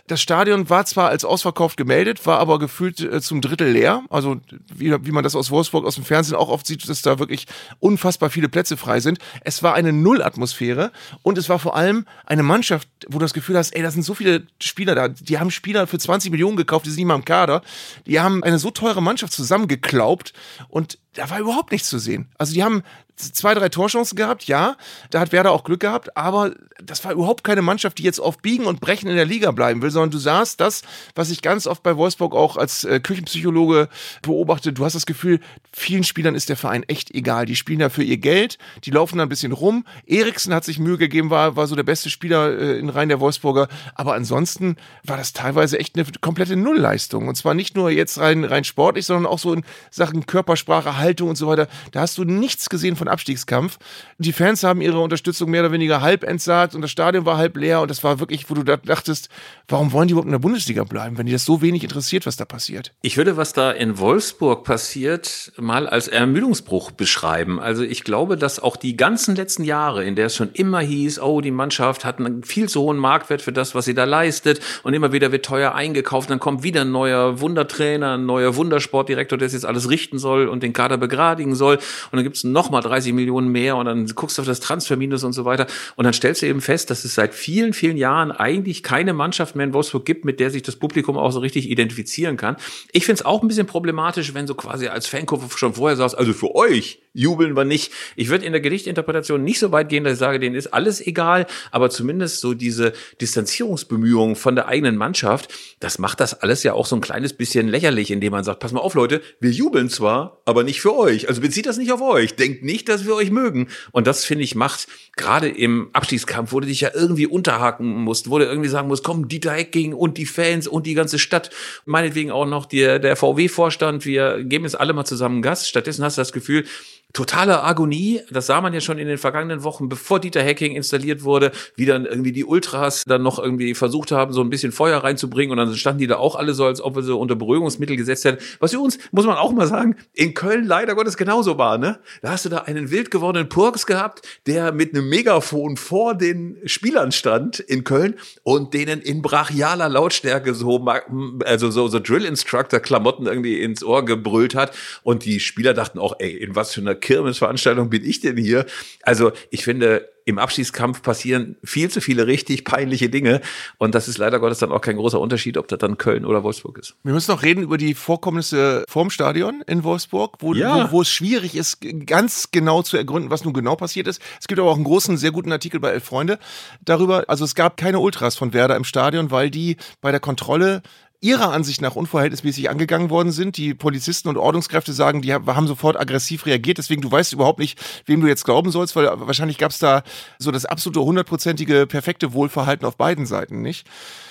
[SPEAKER 2] Das Stadion war zwar als ausverkauft gemeldet, war aber gefühlt zum Drittel leer. Also wie man das aus Wolfsburg, aus dem Fernsehen auch oft sieht, dass da wirklich unfassbar viele Plätze frei sind. Es war eine Null-Atmosphäre und es war vor allem eine Mannschaft, wo du das Gefühl hast, ey, da sind so viele Spieler da. Die haben Spieler für 20 Millionen gekauft, die sind nicht mal im Kader. Die haben eine so teure Mannschaft zusammengeklaubt und da war überhaupt nichts zu sehen. Also die haben 2, 3 Torchancen gehabt, ja, da hat Werder auch Glück gehabt, aber das war überhaupt keine Mannschaft, die jetzt auf Biegen und Brechen in der Liga bleiben will, sondern du sahst das, was ich ganz oft bei Wolfsburg auch als Küchenpsychologe beobachte, du hast das Gefühl, vielen Spielern ist der Verein echt egal, die spielen da für ihr Geld, die laufen da ein bisschen rum, Eriksen hat sich Mühe gegeben, war so der beste Spieler in Reihen der Wolfsburger, aber ansonsten war das teilweise echt eine komplette Nullleistung und zwar nicht nur jetzt rein sportlich, sondern auch so in Sachen Körpersprache, Haltung und so weiter, da hast du nichts gesehen von Abstiegskampf. Die Fans haben ihre Unterstützung mehr oder weniger halb entsagt und das Stadion war halb leer und das war wirklich, wo du da dachtest, warum wollen die überhaupt in der Bundesliga bleiben, wenn die das so wenig interessiert, was da passiert?
[SPEAKER 1] Ich würde, was da in Wolfsburg passiert, mal als Ermüdungsbruch beschreiben. Also ich glaube, dass auch die ganzen letzten Jahre, in der es schon immer hieß, oh, die Mannschaft hat einen viel zu hohen Marktwert für das, was sie da leistet und immer wieder wird teuer eingekauft, dann kommt wieder ein neuer Wundertrainer, ein neuer Wundersportdirektor, der das jetzt alles richten soll und den Kader begradigen soll und dann gibt es nochmal 30 Millionen mehr und dann guckst du auf das Transferminus und so weiter und dann stellst du eben fest, dass es seit vielen, vielen Jahren eigentlich keine Mannschaft mehr in Wolfsburg gibt, mit der sich das Publikum auch so richtig identifizieren kann. Ich finde es auch ein bisschen problematisch, wenn du quasi als Fankurve schon vorher sagst, also für euch jubeln wir nicht. Ich würde in der Gedichtinterpretation nicht so weit gehen, dass ich sage, denen ist alles egal, aber zumindest so diese Distanzierungsbemühungen von der eigenen Mannschaft, das macht das alles ja auch so ein kleines bisschen lächerlich, indem man sagt, pass mal auf Leute, wir jubeln zwar, aber nicht für euch. Also bezieht das nicht auf euch. Denkt nicht, dass wir euch mögen. Und das, finde ich, macht gerade im Abstiegskampf, wo du dich ja irgendwie unterhaken musst, wo du irgendwie sagen musst, komm, Dieter Hecking und die Fans und die ganze Stadt, meinetwegen auch noch der VW-Vorstand, wir geben jetzt alle mal zusammen Gas. Stattdessen hast du das Gefühl, totale Agonie, das sah man ja schon in den vergangenen Wochen, bevor Dieter Hecking installiert wurde, wie dann irgendwie die Ultras dann noch irgendwie versucht haben, so ein bisschen Feuer reinzubringen und dann standen die da auch alle so, als ob wir so unter Beruhigungsmittel gesetzt hätten. Was übrigens, muss man auch mal sagen, in Köln leider Gottes genauso war, ne? Da hast du da einen wild gewordenen Purks gehabt, der mit einem Megafon vor den Spielern stand in Köln und denen in brachialer Lautstärke so Drill-Instructor-Klamotten irgendwie ins Ohr gebrüllt hat und die Spieler dachten auch, ey, in was für einer Kirmesveranstaltung bin ich denn hier? Also ich finde, im Abstiegskampf passieren viel zu viele richtig peinliche Dinge und das ist leider Gottes dann auch kein großer Unterschied, ob das dann Köln oder Wolfsburg ist.
[SPEAKER 2] Wir müssen noch reden über die Vorkommnisse vorm Stadion in Wolfsburg, wo es schwierig ist, ganz genau zu ergründen, was nun genau passiert ist. Es gibt aber auch einen großen, sehr guten Artikel bei 11 Freunde darüber. Also es gab keine Ultras von Werder im Stadion, weil die bei der Kontrolle ihrer Ansicht nach unverhältnismäßig angegangen worden sind. Die Polizisten und Ordnungskräfte sagen, die haben sofort aggressiv reagiert. Deswegen, du weißt überhaupt nicht, wem du jetzt glauben sollst, weil wahrscheinlich gab es da so das absolute 100%ige perfekte Wohlverhalten auf beiden Seiten, nicht?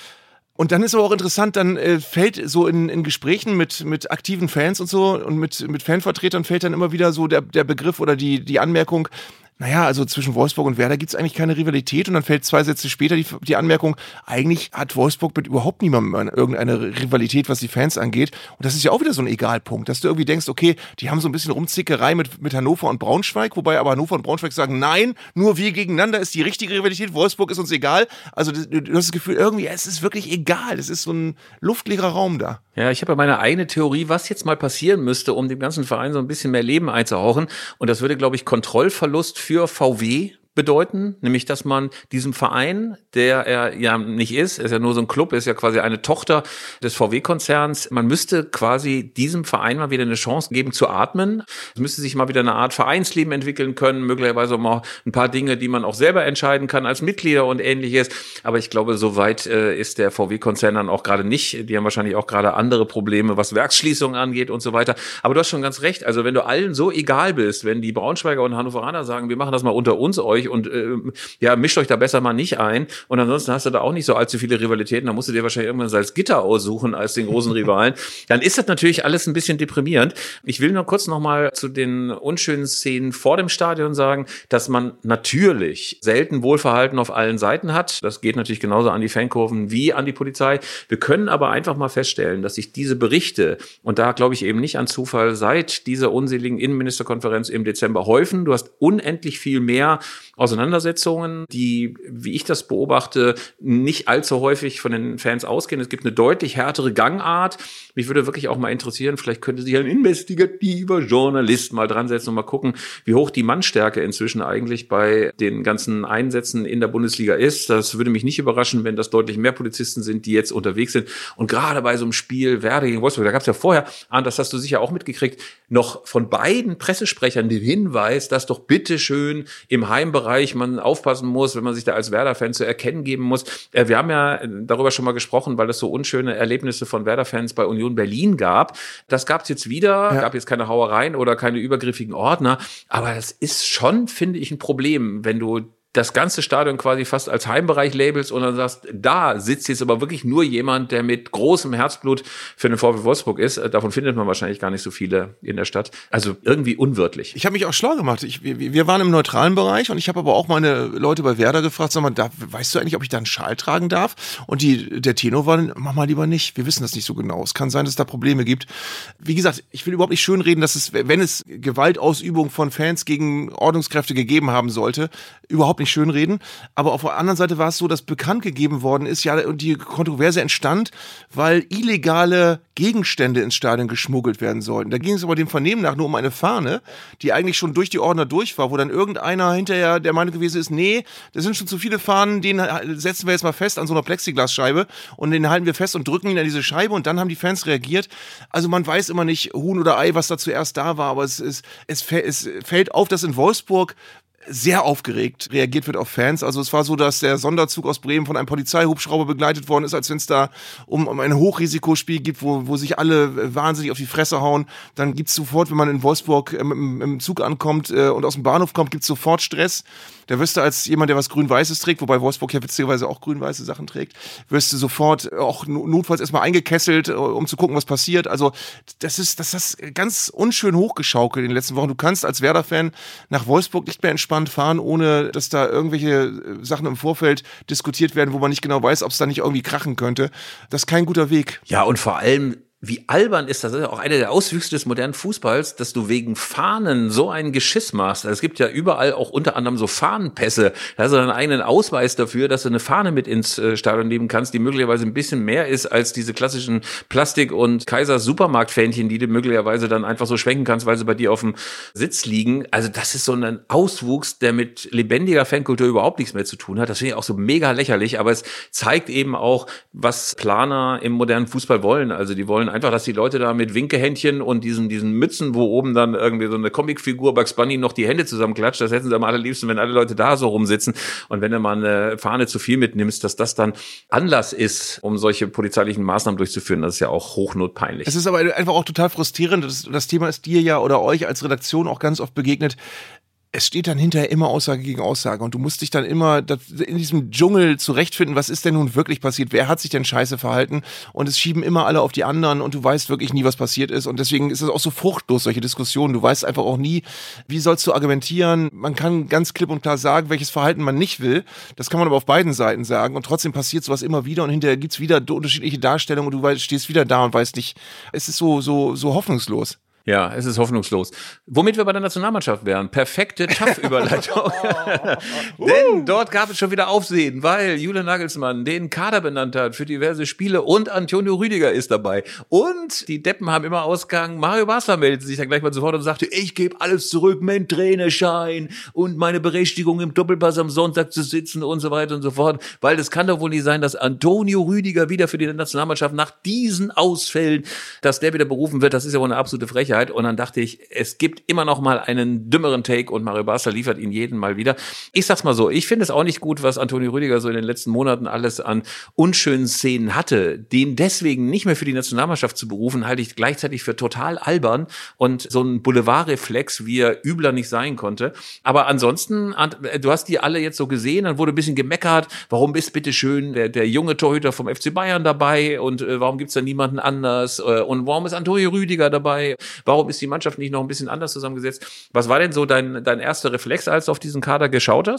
[SPEAKER 2] Und dann ist aber auch interessant, dann fällt so in Gesprächen mit aktiven Fans und so und mit Fanvertretern fällt dann immer wieder so der Begriff oder die Anmerkung, naja, also zwischen Wolfsburg und Werder gibt's eigentlich keine Rivalität und dann fällt 2 Sätze später die Anmerkung, eigentlich hat Wolfsburg mit überhaupt niemandem irgendeine Rivalität, was die Fans angeht und das ist ja auch wieder so ein Egalpunkt, dass du irgendwie denkst, okay, die haben so ein bisschen Rumzickerei mit Hannover und Braunschweig, wobei aber Hannover und Braunschweig sagen, nein, nur wir gegeneinander ist die richtige Rivalität, Wolfsburg ist uns egal, also du hast das Gefühl, irgendwie, es ist wirklich egal, es ist so ein luftleerer Raum da.
[SPEAKER 1] Ja, ich habe ja meine eigene Theorie, was jetzt mal passieren müsste, um dem ganzen Verein so ein bisschen mehr Leben einzuhauchen und das würde, glaube ich, Kontrollverlust für VW bedeuten, nämlich dass man diesem Verein, der er ja nicht ist ja nur so ein Club, ist ja quasi eine Tochter des VW-Konzerns, man müsste quasi diesem Verein mal wieder eine Chance geben zu atmen. Es müsste sich mal wieder eine Art Vereinsleben entwickeln können, möglicherweise auch mal ein paar Dinge, die man auch selber entscheiden kann als Mitglieder und ähnliches. Aber ich glaube, so weit ist der VW-Konzern dann auch gerade nicht. Die haben wahrscheinlich auch gerade andere Probleme, was Werksschließungen angeht und so weiter. Aber du hast schon ganz recht. Also wenn du allen so egal bist, wenn die Braunschweiger und Hannoveraner sagen, wir machen das mal unter uns euch und mischt euch da besser mal nicht ein. Und ansonsten hast du da auch nicht so allzu viele Rivalitäten. Da musst du dir wahrscheinlich irgendwann Salzgitter aussuchen als den großen Rivalen. Dann ist das natürlich alles ein bisschen deprimierend. Ich will nur kurz noch mal zu den unschönen Szenen vor dem Stadion sagen, dass man natürlich selten Wohlverhalten auf allen Seiten hat. Das geht natürlich genauso an die Fankurven wie an die Polizei. Wir können aber einfach mal feststellen, dass sich diese Berichte, und da glaube ich eben nicht an Zufall, seit dieser unseligen Innenministerkonferenz im Dezember häufen. Du hast unendlich viel mehr Auseinandersetzungen, die, wie ich das beobachte, nicht allzu häufig von den Fans ausgehen. Es gibt eine deutlich härtere Gangart. Mich würde wirklich auch mal interessieren, vielleicht könnte sich ein investigativer Journalist mal dran setzen und mal gucken, wie hoch die Mannstärke inzwischen eigentlich bei den ganzen Einsätzen in der Bundesliga ist. Das würde mich nicht überraschen, wenn das deutlich mehr Polizisten sind, die jetzt unterwegs sind. Und gerade bei so einem Spiel Werder gegen Wolfsburg, da gab es ja vorher, das hast du sicher auch mitgekriegt, noch von beiden Pressesprechern den Hinweis, dass doch bitteschön im Heimbereich man aufpassen muss, wenn man sich da als Werder-Fan zu erkennen geben muss. Wir haben ja darüber schon mal gesprochen, weil es so unschöne Erlebnisse von Werder-Fans bei Union Berlin gab. Das gab es jetzt wieder, gab jetzt keine Hauereien oder keine übergriffigen Ordner, aber das ist schon, finde ich, ein Problem, wenn du das ganze Stadion quasi fast als Heimbereich labelst und dann sagst, da sitzt jetzt aber wirklich nur jemand, der mit großem Herzblut für den VfL Wolfsburg ist. Davon findet man wahrscheinlich gar nicht so viele in der Stadt. Also irgendwie unwirtlich.
[SPEAKER 2] Ich habe mich auch schlau gemacht. Wir waren im neutralen Bereich und ich habe aber auch meine Leute bei Werder gefragt, sag mal, weißt du eigentlich, ob ich da einen Schal tragen darf? Und der Tenor war, mach mal lieber nicht. Wir wissen das nicht so genau. Es kann sein, dass es da Probleme gibt. Wie gesagt, ich will überhaupt nicht schönreden, dass es, wenn es Gewaltausübung von Fans gegen Ordnungskräfte gegeben haben sollte, überhaupt nicht schönreden. Aber auf der anderen Seite war es so, dass bekannt gegeben worden ist, ja, und die Kontroverse entstand, weil illegale Gegenstände ins Stadion geschmuggelt werden sollten. Da ging es aber dem Vernehmen nach nur um eine Fahne, die eigentlich schon durch die Ordner durch war, wo dann irgendeiner hinterher der Meinung gewesen ist, nee, das sind schon zu viele Fahnen, den setzen wir jetzt mal fest an so einer Plexiglasscheibe und den halten wir fest und drücken ihn an diese Scheibe und dann haben die Fans reagiert. Also man weiß immer nicht, Huhn oder Ei, was da zuerst da war, aber es fällt auf, dass in Wolfsburg sehr aufgeregt reagiert wird auf Fans. Also es war so, dass der Sonderzug aus Bremen von einem Polizeihubschrauber begleitet worden ist, als wenn es da um ein Hochrisikospiel geht, wo sich alle wahnsinnig auf die Fresse hauen. Dann gibt's sofort, wenn man in Wolfsburg im Zug ankommt und aus dem Bahnhof kommt, gibt's sofort Stress. Da wirst du als jemand, der was Grün-Weißes trägt, wobei Wolfsburg ja witzigerweise auch grün-weiße Sachen trägt, wirst du sofort auch notfalls erstmal eingekesselt, um zu gucken, was passiert. Also das ist ganz unschön hochgeschaukelt in den letzten Wochen. Du kannst als Werder-Fan nach Wolfsburg nicht mehr entspannt fahren, ohne dass da irgendwelche Sachen im Vorfeld diskutiert werden, wo man nicht genau weiß, ob es da nicht irgendwie krachen könnte. Das ist kein guter Weg.
[SPEAKER 1] Ja, und vor allem, wie albern ist das? Das ist ja auch einer der Auswüchse des modernen Fußballs, dass du wegen Fahnen so ein Geschiss machst. Also es gibt ja überall auch unter anderem so Fahnenpässe. Da hast du einen eigenen Ausweis dafür, dass du eine Fahne mit ins Stadion nehmen kannst, die möglicherweise ein bisschen mehr ist als diese klassischen Plastik- und Kaisers Supermarktfähnchen, die du möglicherweise dann einfach so schwenken kannst, weil sie bei dir auf dem Sitz liegen. Also das ist so ein Auswuchs, der mit lebendiger Fankultur überhaupt nichts mehr zu tun hat. Das finde ich auch so mega lächerlich, aber es zeigt eben auch, was Planer im modernen Fußball wollen. Also die wollen einfach, dass die Leute da mit Winkehändchen und diesen Mützen, wo oben dann irgendwie so eine Comicfigur Bugs Bunny noch die Hände zusammenklatscht, das hätten sie am allerliebsten, wenn alle Leute da so rumsitzen. Und wenn du mal eine Fahne zu viel mitnimmst, dass das dann Anlass ist, um solche polizeilichen Maßnahmen durchzuführen, das ist ja auch hochnotpeinlich.
[SPEAKER 2] Es ist aber einfach auch total frustrierend. Das Thema ist dir ja oder euch als Redaktion auch ganz oft begegnet. Es steht dann hinterher immer Aussage gegen Aussage und du musst dich dann immer in diesem Dschungel zurechtfinden, was ist denn nun wirklich passiert, wer hat sich denn scheiße verhalten und es schieben immer alle auf die anderen und du weißt wirklich nie, was passiert ist und deswegen ist es auch so fruchtlos, solche Diskussionen. Du weißt einfach auch nie, wie sollst du argumentieren. Man kann ganz klipp und klar sagen, welches Verhalten man nicht will, das kann man aber auf beiden Seiten sagen und trotzdem passiert sowas immer wieder und hinterher gibt's wieder unterschiedliche Darstellungen und du stehst wieder da und weißt nicht, es ist so hoffnungslos.
[SPEAKER 1] Ja, es ist hoffnungslos. Womit wir bei der Nationalmannschaft wären. Perfekte TAF-Überleitung. Denn dort gab es schon wieder Aufsehen, weil Julian Nagelsmann den Kader benannt hat für diverse Spiele und Antonio Rüdiger ist dabei. Und die Deppen haben immer Ausgang. Mario Basler meldete sich dann gleich mal sofort und sagte, ich gebe alles zurück, mein Trainerschein und meine Berechtigung im Doppelpass am Sonntag zu sitzen und so weiter und so fort. Weil das kann doch wohl nicht sein, dass Antonio Rüdiger wieder für die Nationalmannschaft nach diesen Ausfällen, dass der wieder berufen wird. Das ist ja wohl eine absolute Frechheit. Und dann dachte ich, es gibt immer noch mal einen dümmeren Take und Mario Basler liefert ihn jeden Mal wieder. Ich sag's mal so, ich finde es auch nicht gut, was Antonio Rüdiger so in den letzten Monaten alles an unschönen Szenen hatte. Den deswegen nicht mehr für die Nationalmannschaft zu berufen, halte ich gleichzeitig für total albern und so ein Boulevardreflex, wie er übler nicht sein konnte. Aber ansonsten, du hast die alle jetzt so gesehen, dann wurde ein bisschen gemeckert, warum ist bitteschön der junge Torhüter vom FC Bayern dabei und warum gibt's da niemanden anders und warum ist Antonio Rüdiger dabei? Warum ist die Mannschaft nicht noch ein bisschen anders zusammengesetzt? Was war denn so dein erster Reflex, als du auf diesen Kader geschaut hast?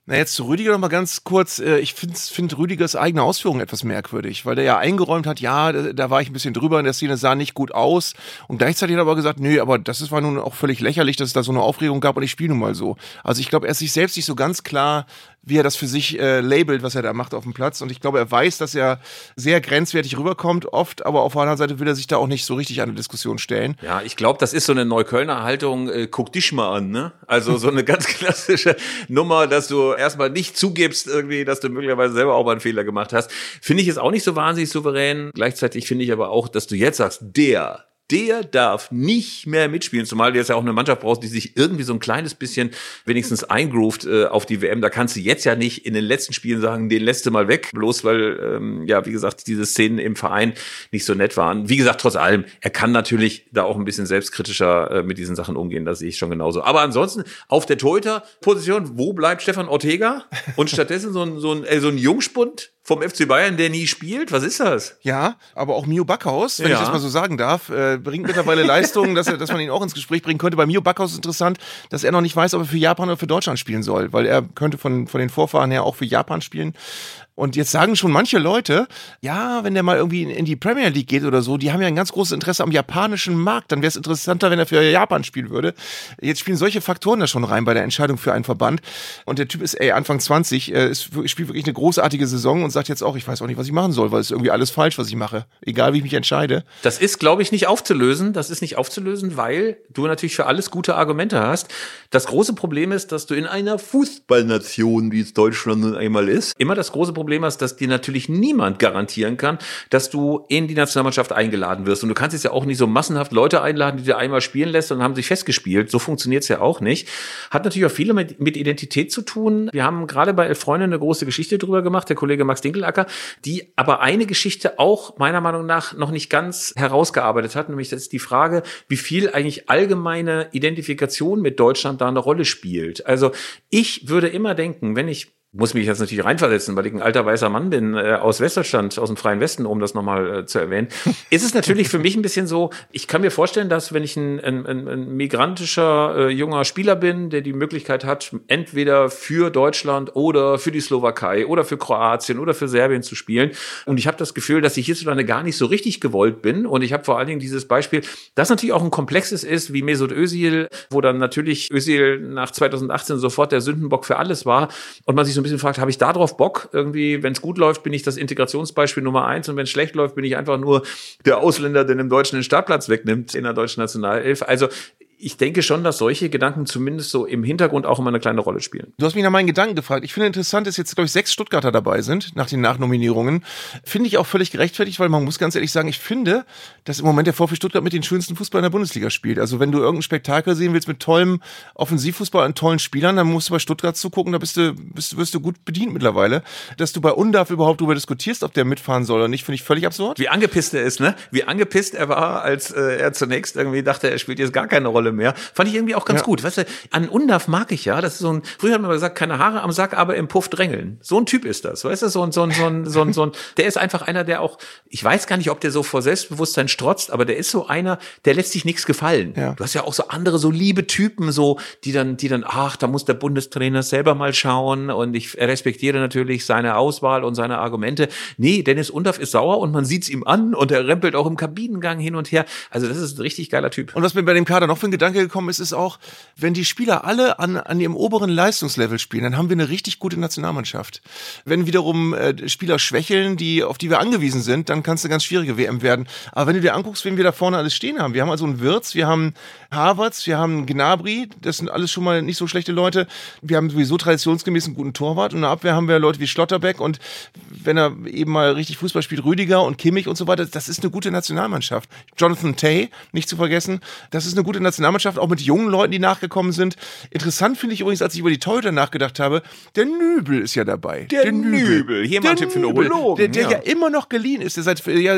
[SPEAKER 2] Na, jetzt zu Rüdiger noch mal ganz kurz. Ich finde Rüdigers eigene Ausführungen etwas merkwürdig, weil der ja eingeräumt hat, ja, da war ich ein bisschen drüber in der Szene, sah nicht gut aus. Und gleichzeitig hat er aber gesagt, nö, aber das war nun auch völlig lächerlich, dass es da so eine Aufregung gab und ich spiele nun mal so. Also ich glaube, er ist sich selbst nicht so ganz klar, wie er das für sich labelt, was er da macht auf dem Platz. Und ich glaube, er weiß, dass er sehr grenzwertig rüberkommt, oft, aber auf der anderen Seite will er sich da auch nicht so richtig an eine Diskussion stellen.
[SPEAKER 1] Ja, ich glaube, das ist so eine Neuköllner Haltung, guck dich mal an, ne? Also so eine ganz klassische Nummer, dass du erstmal nicht zugibst irgendwie, dass du möglicherweise selber auch mal einen Fehler gemacht hast. Finde ich jetzt auch nicht so wahnsinnig souverän. Gleichzeitig finde ich aber auch, dass du jetzt sagst, der darf nicht mehr mitspielen, zumal du jetzt ja auch eine Mannschaft brauchst, die sich irgendwie so ein kleines bisschen wenigstens eingroovt auf die WM. Da kannst du jetzt ja nicht in den letzten Spielen sagen, den lässt du mal weg, bloß weil, wie gesagt, diese Szenen im Verein nicht so nett waren. Wie gesagt, trotz allem, er kann natürlich da auch ein bisschen selbstkritischer mit diesen Sachen umgehen, das sehe ich schon genauso. Aber ansonsten, auf der Torhüter-Position, wo bleibt Stefan Ortega? Und stattdessen so ein Jungspund vom FC Bayern, der nie spielt? Was ist das?
[SPEAKER 2] Ja, aber auch Mio Backhaus, wenn ich das mal so sagen darf, bringt mittlerweile Leistungen, dass man ihn auch ins Gespräch bringen könnte. Bei Mio Backhaus ist interessant, dass er noch nicht weiß, ob er für Japan oder für Deutschland spielen soll, weil er könnte von den Vorfahren her auch für Japan spielen. Und jetzt sagen schon manche Leute, ja, wenn der mal irgendwie in die Premier League geht oder so, die haben ja ein ganz großes Interesse am japanischen Markt, dann wäre es interessanter, wenn er für Japan spielen würde. Jetzt spielen solche Faktoren da schon rein bei der Entscheidung für einen Verband. Und der Typ ist Anfang 20, spielt wirklich eine großartige Saison und sagt jetzt auch, ich weiß auch nicht, was ich machen soll, weil es ist irgendwie alles falsch, was ich mache. Egal, wie ich mich entscheide.
[SPEAKER 1] Das ist, glaube ich, nicht aufzulösen. Das ist nicht aufzulösen, weil du natürlich für alles gute Argumente hast. Das große Problem ist, dass du in einer Fußballnation, wie es Deutschland nun einmal ist, immer das große Problem hast, dass dir natürlich niemand garantieren kann, dass du in die Nationalmannschaft eingeladen wirst. Und du kannst jetzt ja auch nicht so massenhaft Leute einladen, die dir einmal spielen lässt und haben sich festgespielt. So funktioniert es ja auch nicht. Hat natürlich auch viel mit Identität zu tun. Wir haben gerade bei Elf Freunde eine große Geschichte drüber gemacht, der Kollege Max Dinkelacker, die aber eine Geschichte auch meiner Meinung nach noch nicht ganz herausgearbeitet hat. Nämlich das ist die Frage, wie viel eigentlich allgemeine Identifikation mit Deutschland da eine Rolle spielt. Also ich würde immer denken, muss mich jetzt natürlich reinversetzen, weil ich ein alter weißer Mann bin, aus Westdeutschland, aus dem Freien Westen, um das nochmal zu erwähnen, ist es natürlich für mich ein bisschen so, ich kann mir vorstellen, dass wenn ich ein migrantischer junger Spieler bin, der die Möglichkeit hat, entweder für Deutschland oder für die Slowakei oder für Kroatien oder für Serbien zu spielen und ich habe das Gefühl, dass ich hierzulande gar nicht so richtig gewollt bin und ich habe vor allen Dingen dieses Beispiel, das natürlich auch ein komplexes ist, wie Mesut Özil, wo dann natürlich Özil nach 2018 sofort der Sündenbock für alles war und man sich so ein bisschen fragt, habe ich da drauf Bock? Irgendwie, wenn es gut läuft, bin ich das Integrationsbeispiel Nummer 1 und wenn es schlecht läuft, bin ich einfach nur der Ausländer, der dem Deutschen den Startplatz wegnimmt in der deutschen Nationalelf. Also ich denke schon, dass solche Gedanken zumindest so im Hintergrund auch immer eine kleine Rolle spielen.
[SPEAKER 2] Du hast mich nach meinen Gedanken gefragt. Ich finde interessant, dass jetzt, glaube ich, 6 Stuttgarter dabei sind nach den Nachnominierungen. Finde ich auch völlig gerechtfertigt, weil man muss ganz ehrlich sagen, ich finde, dass im Moment der VfB Stuttgart mit den schönsten Fußball in der Bundesliga spielt. Also wenn du irgendein Spektakel sehen willst mit tollem Offensivfußball und tollen Spielern, dann musst du bei Stuttgart zugucken, da wirst du gut bedient mittlerweile. Dass du bei Undarf überhaupt darüber diskutierst, ob der mitfahren soll oder nicht, finde ich völlig absurd.
[SPEAKER 1] Wie angepisst er ist, ne? Wie angepisst er war, als er zunächst irgendwie dachte, er spielt jetzt gar keine Rolle mehr. Fand ich irgendwie auch ganz gut. Weißt du, an Undarf mag ich ja. Das ist so ein, früher hat man gesagt, keine Haare am Sack, aber im Puff drängeln. So ein Typ ist das. Weißt du, so ein, der ist einfach einer, der auch, ich weiß gar nicht, ob der so vor Selbstbewusstsein strotzt, aber der ist so einer, der lässt sich nichts gefallen. Ja. Du hast ja auch so andere, so liebe Typen, so, die dann, ach, da muss der Bundestrainer selber mal schauen und ich respektiere natürlich seine Auswahl und seine Argumente. Nee, Dennis Undarf ist sauer und man sieht's ihm an und er rempelt auch im Kabinengang hin und her. Also das ist ein richtig geiler Typ.
[SPEAKER 2] Und was mir bei dem Kader noch für ein Gedanke gekommen ist auch, wenn die Spieler alle an ihrem oberen Leistungslevel spielen, dann haben wir eine richtig gute Nationalmannschaft. Wenn wiederum Spieler schwächeln, auf die wir angewiesen sind, dann kann es eine ganz schwierige WM werden. Aber wenn du dir anguckst, wen wir da vorne alles stehen haben, wir haben also einen Wirtz, wir haben Havertz, wir haben Gnabry, das sind alles schon mal nicht so schlechte Leute. Wir haben sowieso traditionsgemäß einen guten Torwart und in der Abwehr haben wir Leute wie Schlotterbeck und wenn er eben mal richtig Fußball spielt, Rüdiger und Kimmich und so weiter, das ist eine gute Nationalmannschaft. Jonathan Tay, nicht zu vergessen, das ist eine gute Nationalmannschaft, auch mit jungen Leuten, die nachgekommen sind. Interessant finde ich übrigens, als ich über die Torhüter nachgedacht habe, der Nübel ist ja dabei.
[SPEAKER 1] Der Nübel. Hier mal ein Tipp für den Urologen.
[SPEAKER 2] Der ja immer noch geliehen ist, der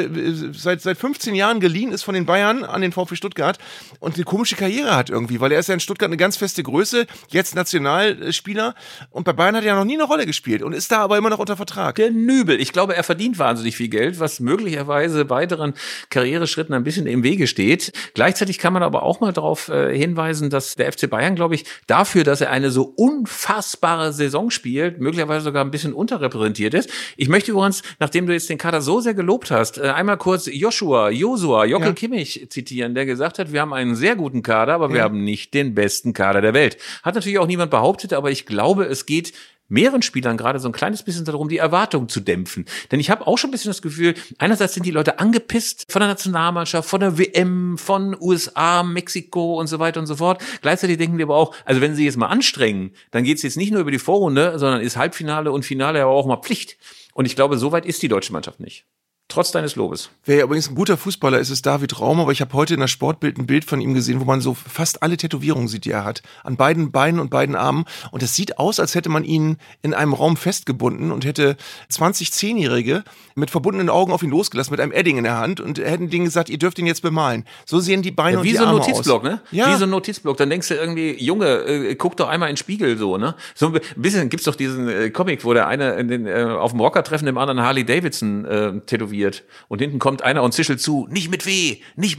[SPEAKER 2] seit 15 Jahren geliehen ist von den Bayern an den VfB Stuttgart und eine komische Karriere hat irgendwie, weil er ist ja in Stuttgart eine ganz feste Größe, jetzt Nationalspieler und bei Bayern hat er ja noch nie eine Rolle gespielt und ist da aber immer noch unter Vertrag.
[SPEAKER 1] Der Nübel. Ich glaube, er verdient wahnsinnig viel Geld, was möglicherweise weiteren Karriereschritten ein bisschen im Wege steht. Gleichzeitig kann man aber auch mal drauf darauf hinweisen, dass der FC Bayern, glaube ich, dafür, dass er eine so unfassbare Saison spielt, möglicherweise sogar ein bisschen unterrepräsentiert ist. Ich möchte übrigens, nachdem du jetzt den Kader so sehr gelobt hast, einmal kurz Jockel Kimmich zitieren, der gesagt hat, wir haben einen sehr guten Kader, aber wir haben nicht den besten Kader der Welt. Hat natürlich auch niemand behauptet, aber ich glaube, es geht mehreren Spielern gerade so ein kleines bisschen darum, die Erwartungen zu dämpfen. Denn ich habe auch schon ein bisschen das Gefühl, einerseits sind die Leute angepisst von der Nationalmannschaft, von der WM, von USA, Mexiko und so weiter und so fort. Gleichzeitig denken die aber auch, also wenn sie jetzt mal anstrengen, dann geht's jetzt nicht nur über die Vorrunde, sondern ist Halbfinale und Finale ja auch mal Pflicht. Und ich glaube, so weit ist die deutsche Mannschaft nicht. Trotz deines Lobes.
[SPEAKER 2] Wer ja übrigens ein guter Fußballer ist, ist David Raum, aber ich habe heute in der Sportbild ein Bild von ihm gesehen, wo man so fast alle Tätowierungen sieht, die er hat. An beiden Beinen und beiden Armen. Und es sieht aus, als hätte man ihn in einem Raum festgebunden und hätte 20 10-Jährige mit verbundenen Augen auf ihn losgelassen, mit einem Edding in der Hand und hätten denen gesagt, ihr dürft ihn jetzt bemalen. So sehen die Beine und die Arme aus. Wie so ein Notizblock,
[SPEAKER 1] ne?
[SPEAKER 2] Ja.
[SPEAKER 1] Wie so ein Notizblock. Dann denkst du irgendwie, Junge, guck doch einmal in den Spiegel so, ne? So ein bisschen gibt's doch diesen Comic, wo der eine auf dem Rockertreffen dem anderen Harley Davidson tätowiert. Und hinten kommt einer und zischelt zu, nicht mit W,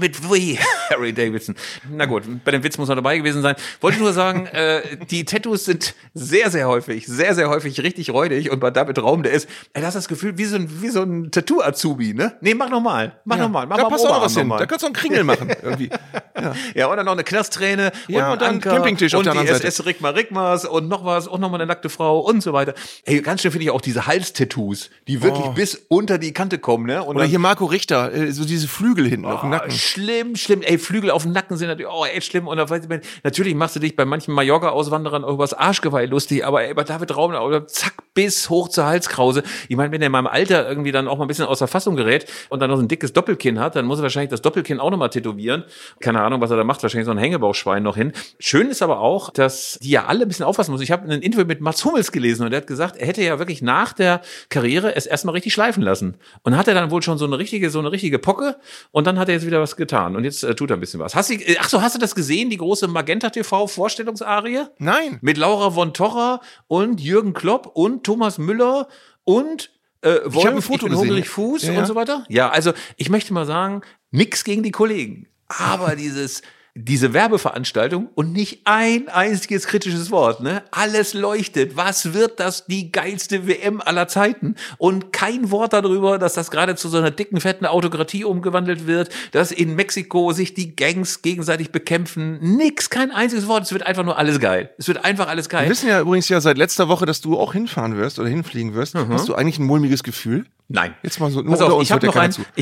[SPEAKER 1] Harry Davidson. Na gut, bei dem Witz muss man dabei gewesen sein. Wollte nur sagen, die Tattoos sind sehr, sehr häufig richtig räudig. Und bei David Raum, der ist, du hast das Gefühl, wie so ein Tattoo-Azubi, ne? Nee, mach nochmal. Mach
[SPEAKER 2] da passt auch noch was hin. Da kannst du einen Kringel machen, irgendwie.
[SPEAKER 1] Ja, oder noch eine Knastträne
[SPEAKER 2] und dann einen Campingtisch auf der anderen Seite.
[SPEAKER 1] Und die SS Rigmas und noch was und nochmal eine nackte Frau und so weiter. Ey, ganz schön finde ich auch diese Halstattoos, die wirklich bis unter die Kante kommen, ne? Und
[SPEAKER 2] oder hier Marco Richter, so diese Flügel hinten auf dem Nacken.
[SPEAKER 1] Schlimm. Ey, Flügel auf dem Nacken sind natürlich, echt schlimm. Und natürlich machst du dich bei manchen Mallorca-Auswanderern auch übers Arschgeweih lustig, aber ey, bei David Raum, oder zack, bis hoch zur Halskrause. Ich meine, wenn er in meinem Alter irgendwie dann auch mal ein bisschen außer Fassung gerät und dann noch so ein dickes Doppelkinn hat, dann muss er wahrscheinlich das Doppelkinn auch nochmal tätowieren. Keine Ahnung, was er da macht, wahrscheinlich so ein Hängebauchschwein noch hin. Schön ist aber auch, dass die ja alle ein bisschen aufpassen müssen. Ich habe ein Interview mit Mats Hummels gelesen und der hat gesagt, er hätte ja wirklich nach der Karriere es erstmal richtig schleifen lassen. Und hat er dann wohl schon so eine richtige Pocke und dann hat er jetzt wieder was getan und jetzt tut er ein bisschen was. Hast du das gesehen, die große Magenta TV Vorstellungsarie?
[SPEAKER 2] Nein.
[SPEAKER 1] Mit Laura von Torra und Jürgen Klopp und Thomas Müller und Wolf,
[SPEAKER 2] ich habe ein Foto gesehen.
[SPEAKER 1] Hungrig Fuß und so weiter. Ja, also ich möchte mal sagen, nix gegen die Kollegen, aber diese Werbeveranstaltung und nicht ein einziges kritisches Wort, ne? Alles leuchtet. Was wird das die geilste WM aller Zeiten? Und kein Wort darüber, dass das gerade zu so einer dicken, fetten Autokratie umgewandelt wird, dass in Mexiko sich die Gangs gegenseitig bekämpfen. Nix, kein einziges Wort. Es wird einfach nur alles geil. Es wird einfach alles geil.
[SPEAKER 2] Wir wissen ja übrigens seit letzter Woche, dass du auch hinfahren wirst oder hinfliegen wirst. Hast du eigentlich ein mulmiges Gefühl?
[SPEAKER 1] Nein.
[SPEAKER 2] Jetzt mal so,
[SPEAKER 1] pass auf, ich habe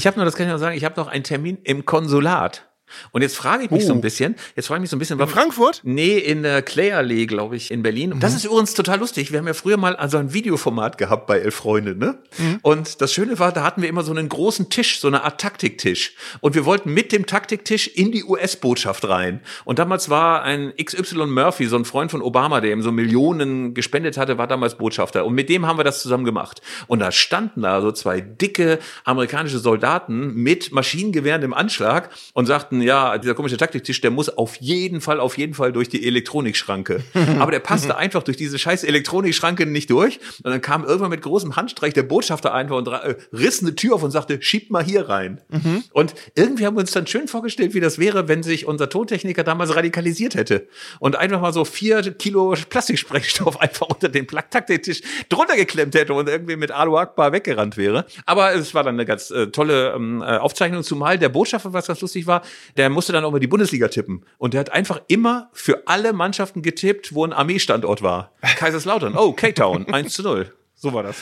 [SPEAKER 1] noch einen Termin im Konsulat. Und jetzt frage ich mich so ein bisschen,
[SPEAKER 2] in Frankfurt?
[SPEAKER 1] Nee, in der Clay-Allee, glaube ich, in Berlin. Und das ist übrigens total lustig. Wir haben ja früher mal also ein Videoformat gehabt bei 11 Freunde, ne? Und das Schöne war, da hatten wir immer so einen großen Tisch, so eine Art Taktiktisch. Und wir wollten mit dem Taktiktisch in die US-Botschaft rein. Und damals war ein XY Murphy, so ein Freund von Obama, der ihm so Millionen gespendet hatte, war damals Botschafter. Und mit dem haben wir das zusammen gemacht. Und da standen da so zwei dicke amerikanische Soldaten mit Maschinengewehren im Anschlag und sagten, ja, dieser komische Taktiktisch, der muss auf jeden Fall durch die Elektronikschranke. Aber der passte einfach durch diese scheiß Elektronikschranke nicht durch. Und dann kam irgendwann mit großem Handstreich der Botschafter einfach und riss eine Tür auf und sagte, schiebt mal hier rein. Und irgendwie haben wir uns dann schön vorgestellt, wie das wäre, wenn sich unser Tontechniker damals radikalisiert hätte. Und einfach mal so 4 Kilo Plastiksprengstoff einfach unter den Taktiktisch drunter geklemmt hätte und irgendwie mit Alu Akbar weggerannt wäre. Aber es war dann eine ganz tolle Aufzeichnung, zumal der Botschafter, was ganz lustig war, der musste dann auch mal die Bundesliga tippen. Und der hat einfach immer für alle Mannschaften getippt, wo ein Armeestandort war. Kaiserslautern, K-Town, 1:0. So war das.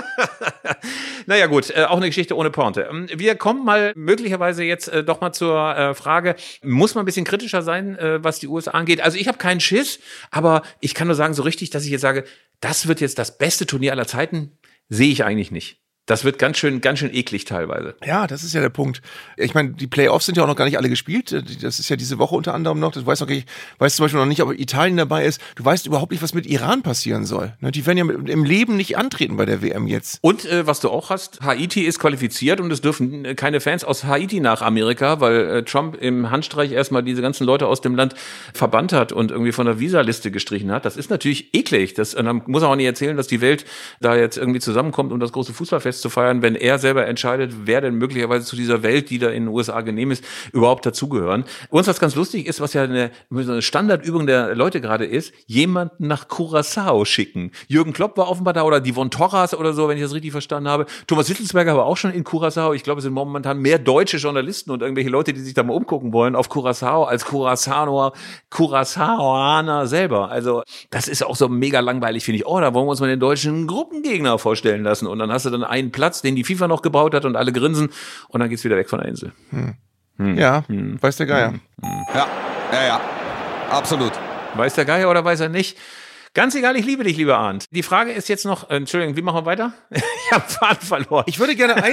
[SPEAKER 1] Naja gut, auch eine Geschichte ohne Pointe. Wir kommen mal möglicherweise jetzt doch mal zur Frage, muss man ein bisschen kritischer sein, was die USA angeht? Also ich habe keinen Schiss, aber ich kann nur sagen, so richtig, dass ich jetzt sage, das wird jetzt das beste Turnier aller Zeiten, sehe ich eigentlich nicht. Das wird ganz schön eklig teilweise.
[SPEAKER 2] Ja, das ist ja der Punkt. Ich meine, die Playoffs sind ja auch noch gar nicht alle gespielt. Das ist ja diese Woche unter anderem noch. Du weißt zum Beispiel noch nicht, ob Italien dabei ist. Du weißt überhaupt nicht, was mit Iran passieren soll. Die werden ja im Leben nicht antreten bei der WM jetzt.
[SPEAKER 1] Und was du auch hast, Haiti ist qualifiziert und es dürfen keine Fans aus Haiti nach Amerika, weil Trump im Handstreich erstmal diese ganzen Leute aus dem Land verbannt hat und irgendwie von der Visaliste gestrichen hat. Das ist natürlich eklig. Dann muss er auch nicht erzählen, dass die Welt da jetzt irgendwie zusammenkommt und das große Fußballfest Oktoberfest zu feiern, wenn er selber entscheidet, wer denn möglicherweise zu dieser Welt, die da in den USA genehm ist, überhaupt dazugehören. Uns was ganz lustig ist, was ja eine Standardübung der Leute gerade ist, jemanden nach Curaçao schicken. Jürgen Klopp war offenbar da oder die Von Torras oder so, wenn ich das richtig verstanden habe. Thomas Hitzelsberger war auch schon in Curaçao. Ich glaube, es sind momentan mehr deutsche Journalisten und irgendwelche Leute, die sich da mal umgucken wollen auf Curaçao als Curaçaoaner selber. Also das ist auch so mega langweilig, finde ich. Oh, da wollen wir uns mal den deutschen Gruppengegner vorstellen lassen. Und dann hast du dann einen Platz, den die FIFA noch gebaut hat und alle grinsen und dann geht's wieder weg von der Insel.
[SPEAKER 2] Weiß der Geier.
[SPEAKER 7] Ja, absolut.
[SPEAKER 1] Weiß der Geier oder weiß er nicht? Ganz egal, ich liebe dich, lieber Arndt. Die Frage ist jetzt noch, Entschuldigung, wie machen wir weiter? Ich habe Faden verloren.
[SPEAKER 2] Ich würde gerne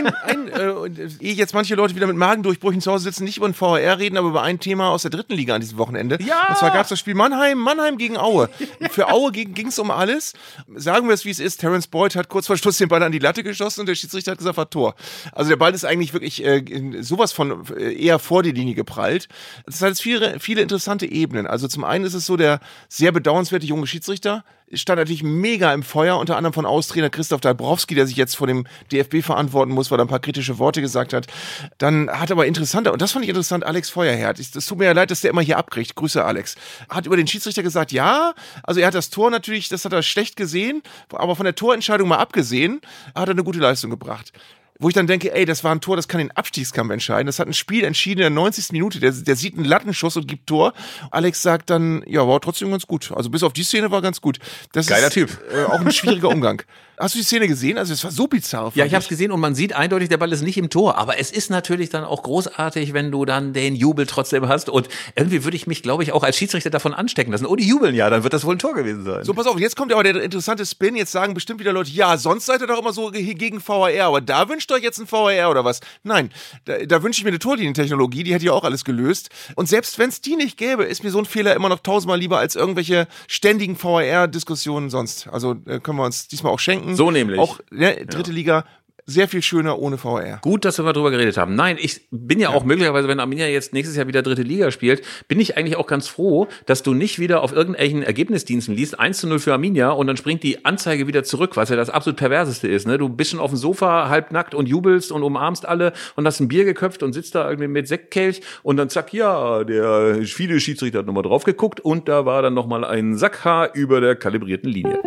[SPEAKER 2] ehe jetzt manche Leute wieder mit Magendurchbrüchen zu Hause sitzen, nicht über den VAR reden, aber über ein Thema aus der 3. Liga an diesem Wochenende.
[SPEAKER 1] Ja!
[SPEAKER 2] Und zwar gab es das Spiel Mannheim gegen Aue. Für Aue ging es um alles. Sagen wir es, wie es ist. Terence Boyd hat kurz vor Schluss den Ball an die Latte geschossen und der Schiedsrichter hat gesagt, war Tor. Also der Ball ist eigentlich wirklich sowas von eher vor die Linie geprallt. Das hat jetzt viele interessante Ebenen. Also zum einen ist es so, der sehr bedauernswerte junge Schiedsrichter stand natürlich mega im Feuer, unter anderem von Austrainer Christoph Dabrowski, der sich jetzt vor dem DFB verantworten muss, weil er ein paar kritische Worte gesagt hat. Dann hat aber interessanter, und das fand ich interessant, Alex Feuerherd. Es tut mir ja leid, dass der immer hier abkriegt. Grüße, Alex. Hat über den Schiedsrichter gesagt, ja, also er hat das Tor natürlich, das hat er schlecht gesehen, aber von der Torentscheidung mal abgesehen, hat er eine gute Leistung gebracht. Wo ich dann denke, ey, das war ein Tor, das kann den Abstiegskampf entscheiden. Das hat ein Spiel entschieden in der 90. Minute. Der sieht einen Lattenschuss und gibt Tor. Alex sagt dann, ja, war trotzdem ganz gut. Also bis auf die Szene war ganz gut. Das
[SPEAKER 1] Geiler
[SPEAKER 2] ist,
[SPEAKER 1] Typ.
[SPEAKER 2] Auch ein schwieriger Umgang. Hast du die Szene gesehen? Also es war so bizarr.
[SPEAKER 1] Ja, ich habe es gesehen und man sieht eindeutig, der Ball ist nicht im Tor. Aber es ist natürlich dann auch großartig, wenn du dann den Jubel trotzdem hast. Und irgendwie würde ich mich, glaube ich, auch als Schiedsrichter davon anstecken lassen. Oh, die jubeln ja, dann wird das wohl ein Tor gewesen sein.
[SPEAKER 2] So, pass auf, jetzt kommt aber der interessante Spin. Jetzt sagen bestimmt wieder Leute, ja, sonst seid ihr doch immer so gegen VAR. Aber da wünscht euch jetzt ein VAR oder was? Nein, da wünsche ich mir eine Torlinientechnologie, die hätte ja auch alles gelöst. Und selbst wenn es die nicht gäbe, ist mir so ein Fehler immer noch 1000-mal lieber als irgendwelche ständigen VAR-Diskussionen sonst. Also können wir uns diesmal auch schenken.
[SPEAKER 1] So nämlich.
[SPEAKER 2] Auch dritte Liga, sehr viel schöner ohne VAR.
[SPEAKER 1] Gut, dass wir mal drüber geredet haben. Nein, ich bin ja auch möglicherweise, wenn Arminia jetzt nächstes Jahr wieder 3. Liga spielt, bin ich eigentlich auch ganz froh, dass du nicht wieder auf irgendwelchen Ergebnisdiensten liest, 1:0 für Arminia und dann springt die Anzeige wieder zurück, was ja das absolut Perverseste ist. Ne? Du bist schon auf dem Sofa halbnackt und jubelst und umarmst alle und hast ein Bier geköpft und sitzt da irgendwie mit Sektkelch und dann zack, ja, der Schiedsrichter hat nochmal drauf geguckt und da war dann nochmal ein Sackhaar über der kalibrierten Linie.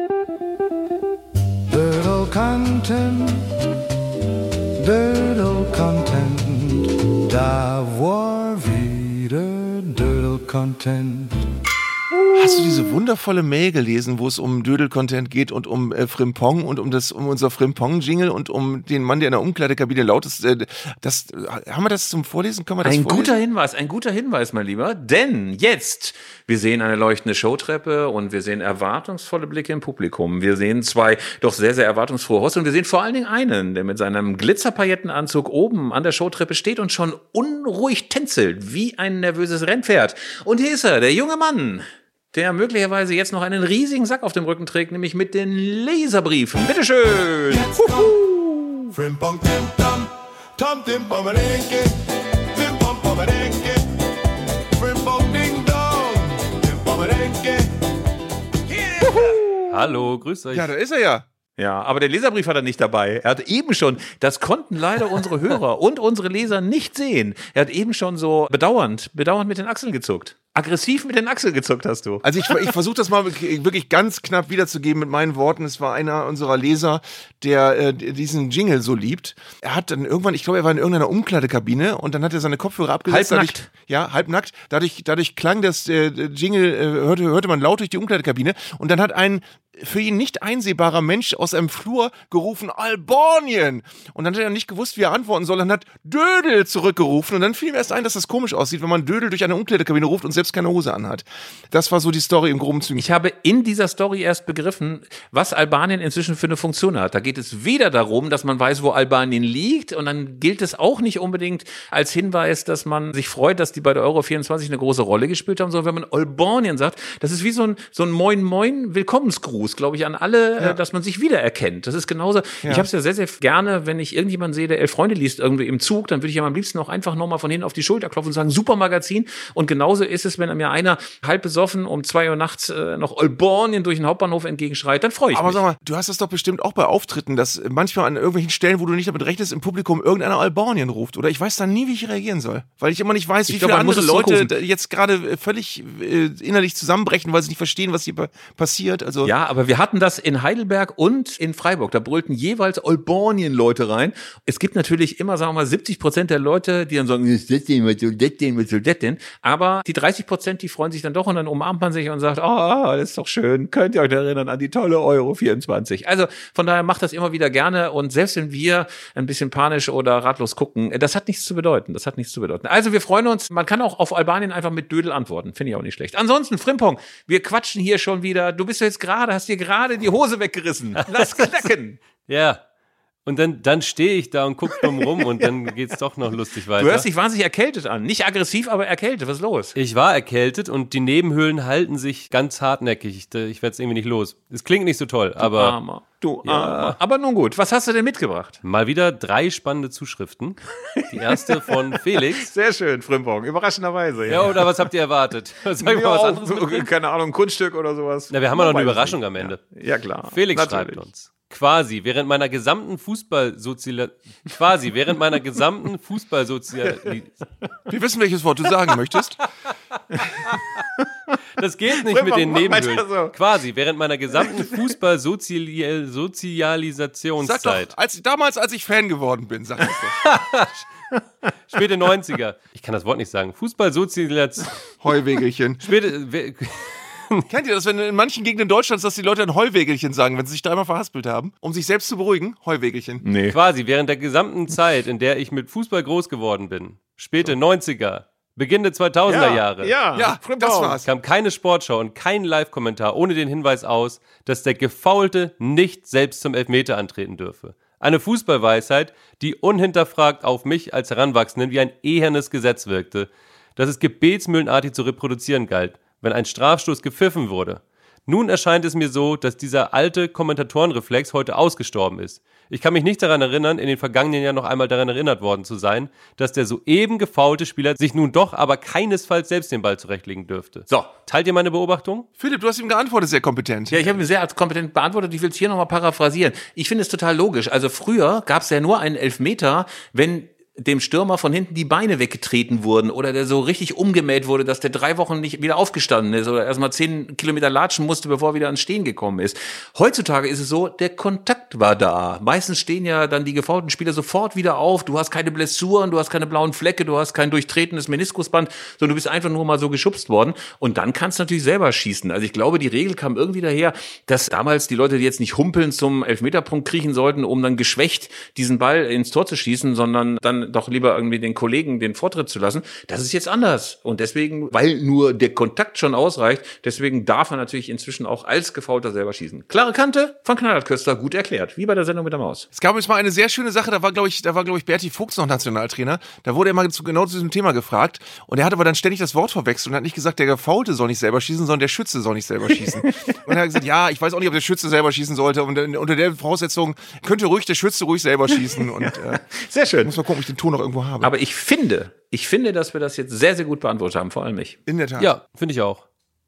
[SPEAKER 8] Dödel Content, da war wieder Dödel Content.
[SPEAKER 2] Hast du diese wundervolle Mail gelesen, wo es um Dödel-Content geht und um Frimpong und um unser Frimpong-Jingle und um den Mann, der in der Umkleidekabine laut ist? Haben wir das zum Vorlesen? Können wir das vorlesen?
[SPEAKER 1] Ein guter Hinweis, mein Lieber. Denn jetzt, wir sehen eine leuchtende Showtreppe und wir sehen erwartungsvolle Blicke im Publikum. Wir sehen 2 doch sehr, sehr erwartungsfrohe Hosts und wir sehen vor allen Dingen einen, der mit seinem Glitzerpaillettenanzug oben an der Showtreppe steht und schon unruhig tänzelt, wie ein nervöses Rennpferd. Und hier ist er, der junge Mann, der möglicherweise jetzt noch einen riesigen Sack auf dem Rücken trägt, nämlich mit den Leserbriefen. Bitteschön! Hallo, grüß euch.
[SPEAKER 2] Ja, da ist er ja.
[SPEAKER 1] Ja, aber der Leserbrief hat er nicht dabei. Er hat eben schon, das konnten leider unsere Hörer und unsere Leser nicht sehen. Er hat eben schon so bedauernd mit den Achseln gezuckt. Aggressiv mit den Achseln gezuckt hast du.
[SPEAKER 2] Also ich versuche das mal wirklich ganz knapp wiederzugeben mit meinen Worten. Es war einer unserer Leser, der diesen Jingle so liebt. Er hat dann irgendwann, ich glaube, er war in irgendeiner Umkleidekabine und dann hat er seine Kopfhörer abgesetzt.
[SPEAKER 1] Halbnackt.
[SPEAKER 2] Halbnackt. Dadurch klang das Jingle, hörte man laut durch die Umkleidekabine und dann hat ein für ihn nicht einsehbarer Mensch aus einem Flur gerufen, Albanien! Und dann hat er nicht gewusst, wie er antworten soll, und hat Dödel zurückgerufen und dann fiel ihm erst ein, dass das komisch aussieht, wenn man Dödel durch eine Umkleidekabine ruft und selbst keine Hose anhat. Das war so die Story im groben Zügen.
[SPEAKER 1] Ich habe in dieser Story erst begriffen, was Albanien inzwischen für eine Funktion hat. Da geht es weder darum, dass man weiß, wo Albanien liegt, und dann gilt es auch nicht unbedingt als Hinweis, dass man sich freut, dass die bei der Euro 24 eine große Rolle gespielt haben, sondern wenn man Albanien sagt, das ist wie so ein Moin-Moin-Willkommensgruß, glaube ich, an alle, dass man sich wiedererkennt. Das ist genauso. Ja. Ich habe es ja sehr, sehr gerne, wenn ich irgendjemanden sehe, der 11 Freunde liest irgendwie im Zug, dann würde ich ja am liebsten auch einfach nochmal von hinten auf die Schulter klopfen und sagen, super Magazin. Und genauso ist es ist, wenn mir einer halb besoffen um 2 Uhr nachts noch Albornien durch den Hauptbahnhof entgegenschreit, dann freue ich mich.
[SPEAKER 2] Aber sag mal, du hast das doch bestimmt auch bei Auftritten, dass manchmal an irgendwelchen Stellen, wo du nicht damit rechnest, im Publikum irgendeiner Albornien ruft. Oder ich weiß dann nie, wie ich reagieren soll. Weil ich immer nicht weiß, wie viele andere Leute jetzt gerade völlig innerlich zusammenbrechen, weil sie nicht verstehen, was hier passiert. Also
[SPEAKER 1] ja, aber wir hatten das in Heidelberg und in Freiburg. Da brüllten jeweils Albornien-Leute rein. Es gibt natürlich immer, sagen wir mal, 70% der Leute, die dann sagen, was soll das denn? Aber die 30%, die freuen sich dann doch und dann umarmt man sich und sagt, das ist doch schön, könnt ihr euch erinnern an die tolle Euro 24. Also von daher macht das immer wieder gerne und selbst wenn wir ein bisschen panisch oder ratlos gucken, das hat nichts zu bedeuten. Also wir freuen uns, man kann auch auf Albanien einfach mit Dödel antworten, finde ich auch nicht schlecht. Ansonsten, Frimpong, wir quatschen hier schon wieder, du bist jetzt hast dir gerade die Hose weggerissen. Lass knacken.
[SPEAKER 9] Ja. Und dann stehe ich da und gucke dumm rum und dann geht's doch noch lustig weiter.
[SPEAKER 1] Du hörst dich wahnsinnig erkältet an. Nicht aggressiv, aber erkältet. Was ist los?
[SPEAKER 9] Ich war erkältet und die Nebenhöhlen halten sich ganz hartnäckig. Ich werde es irgendwie nicht los. Es klingt nicht so toll, aber...
[SPEAKER 1] Du Armer. Aber nun gut, was hast du denn mitgebracht?
[SPEAKER 9] Mal wieder 3 spannende Zuschriften. Die erste von Felix.
[SPEAKER 1] Sehr schön, Frimpong. Überraschenderweise.
[SPEAKER 9] Ja, oder was habt ihr erwartet? Sag mal was anderes.
[SPEAKER 1] Keine Ahnung, ein Kunststück oder sowas.
[SPEAKER 9] Na, wir haben ja noch eine Überraschung am Ende.
[SPEAKER 1] Ja, klar.
[SPEAKER 9] Felix schreibt uns. Quasi während meiner gesamten
[SPEAKER 2] Wir wissen, welches Wort du sagen möchtest.
[SPEAKER 9] Das geht nicht mit den Nebenhöhlen. So. Quasi während meiner gesamten Fußball-Sozialisationszeit.
[SPEAKER 2] Sag doch, damals, als ich Fan geworden bin, sag das doch.
[SPEAKER 9] Späte 90er. Ich kann das Wort nicht sagen. Fußball-Sozialisation.
[SPEAKER 2] Heuwegelchen. Kennt ihr das, wenn in manchen Gegenden Deutschlands, dass die Leute ein Heuwegelchen sagen, wenn sie sich da einmal verhaspelt haben, um sich selbst zu beruhigen? Heuwegelchen.
[SPEAKER 9] Nee. Quasi während der gesamten Zeit, in der ich mit Fußball groß geworden bin, späte 90er, Beginn der 2000er Jahre.
[SPEAKER 2] Ja, das war's.
[SPEAKER 9] Kam keine Sportschau und kein Live-Kommentar ohne den Hinweis aus, dass der Gefaulte nicht selbst zum Elfmeter antreten dürfe. Eine Fußballweisheit, die unhinterfragt auf mich als Heranwachsenden wie ein ehernes Gesetz wirkte, das es gebetsmühlenartig zu reproduzieren galt, wenn ein Strafstoß gepfiffen wurde. Nun erscheint es mir so, dass dieser alte Kommentatorenreflex heute ausgestorben ist. Ich kann mich nicht daran erinnern, in den vergangenen Jahren noch einmal daran erinnert worden zu sein, dass der soeben gefaulte Spieler sich nun doch aber keinesfalls selbst den Ball zurechtlegen dürfte.
[SPEAKER 1] So.
[SPEAKER 9] Teilt ihr meine Beobachtung?
[SPEAKER 2] Philipp, du hast ihm geantwortet, sehr kompetent.
[SPEAKER 1] Ja, ich habe ihn sehr kompetent beantwortet. Ich will es hier nochmal paraphrasieren. Ich finde es total logisch. Also früher gab es ja nur einen Elfmeter, wenn dem Stürmer von hinten die Beine weggetreten wurden oder der so richtig umgemäht wurde, dass der 3 Wochen nicht wieder aufgestanden ist oder erstmal 10 Kilometer latschen musste, bevor er wieder ans Stehen gekommen ist. Heutzutage ist es so, der Kontakt war da. Meistens stehen ja dann die gefoulten Spieler sofort wieder auf. Du hast keine Blessuren, du hast keine blauen Flecke, du hast kein durchtretenes Meniskusband, sondern du bist einfach nur mal so geschubst worden. Und dann kannst du natürlich selber schießen. Also ich glaube, die Regel kam irgendwie daher, dass damals die Leute, die jetzt nicht humpeln zum Elfmeterpunkt kriechen sollten, um dann geschwächt diesen Ball ins Tor zu schießen, sondern dann doch lieber irgendwie den Kollegen den Vortritt zu lassen. Das ist jetzt anders. Und deswegen, weil nur der Kontakt schon ausreicht, deswegen darf man natürlich inzwischen auch als Gefoulter selber schießen. Klare Kante von Knallhart Köster, gut erklärt. Wie bei der Sendung mit der Maus.
[SPEAKER 2] Es gab jetzt mal eine sehr schöne Sache, da war, glaube ich, Berti Fuchs noch Nationaltrainer. Da wurde er mal genau zu diesem Thema gefragt. Und er hat aber dann ständig das Wort verwechselt und hat nicht gesagt, der Gefaulte soll nicht selber schießen, sondern der Schütze soll nicht selber schießen. Und er hat gesagt, ja, ich weiß auch nicht, ob der Schütze selber schießen sollte. Und unter der Voraussetzung könnte ruhig der Schütze selber schießen. Und,
[SPEAKER 1] sehr schön.
[SPEAKER 2] Muss mal gucken, ob ich den Ton noch irgendwo habe.
[SPEAKER 1] Aber ich finde, dass wir das jetzt sehr, sehr gut beantwortet haben, vor allem ich.
[SPEAKER 2] In der Tat.
[SPEAKER 9] Ja, finde ich auch.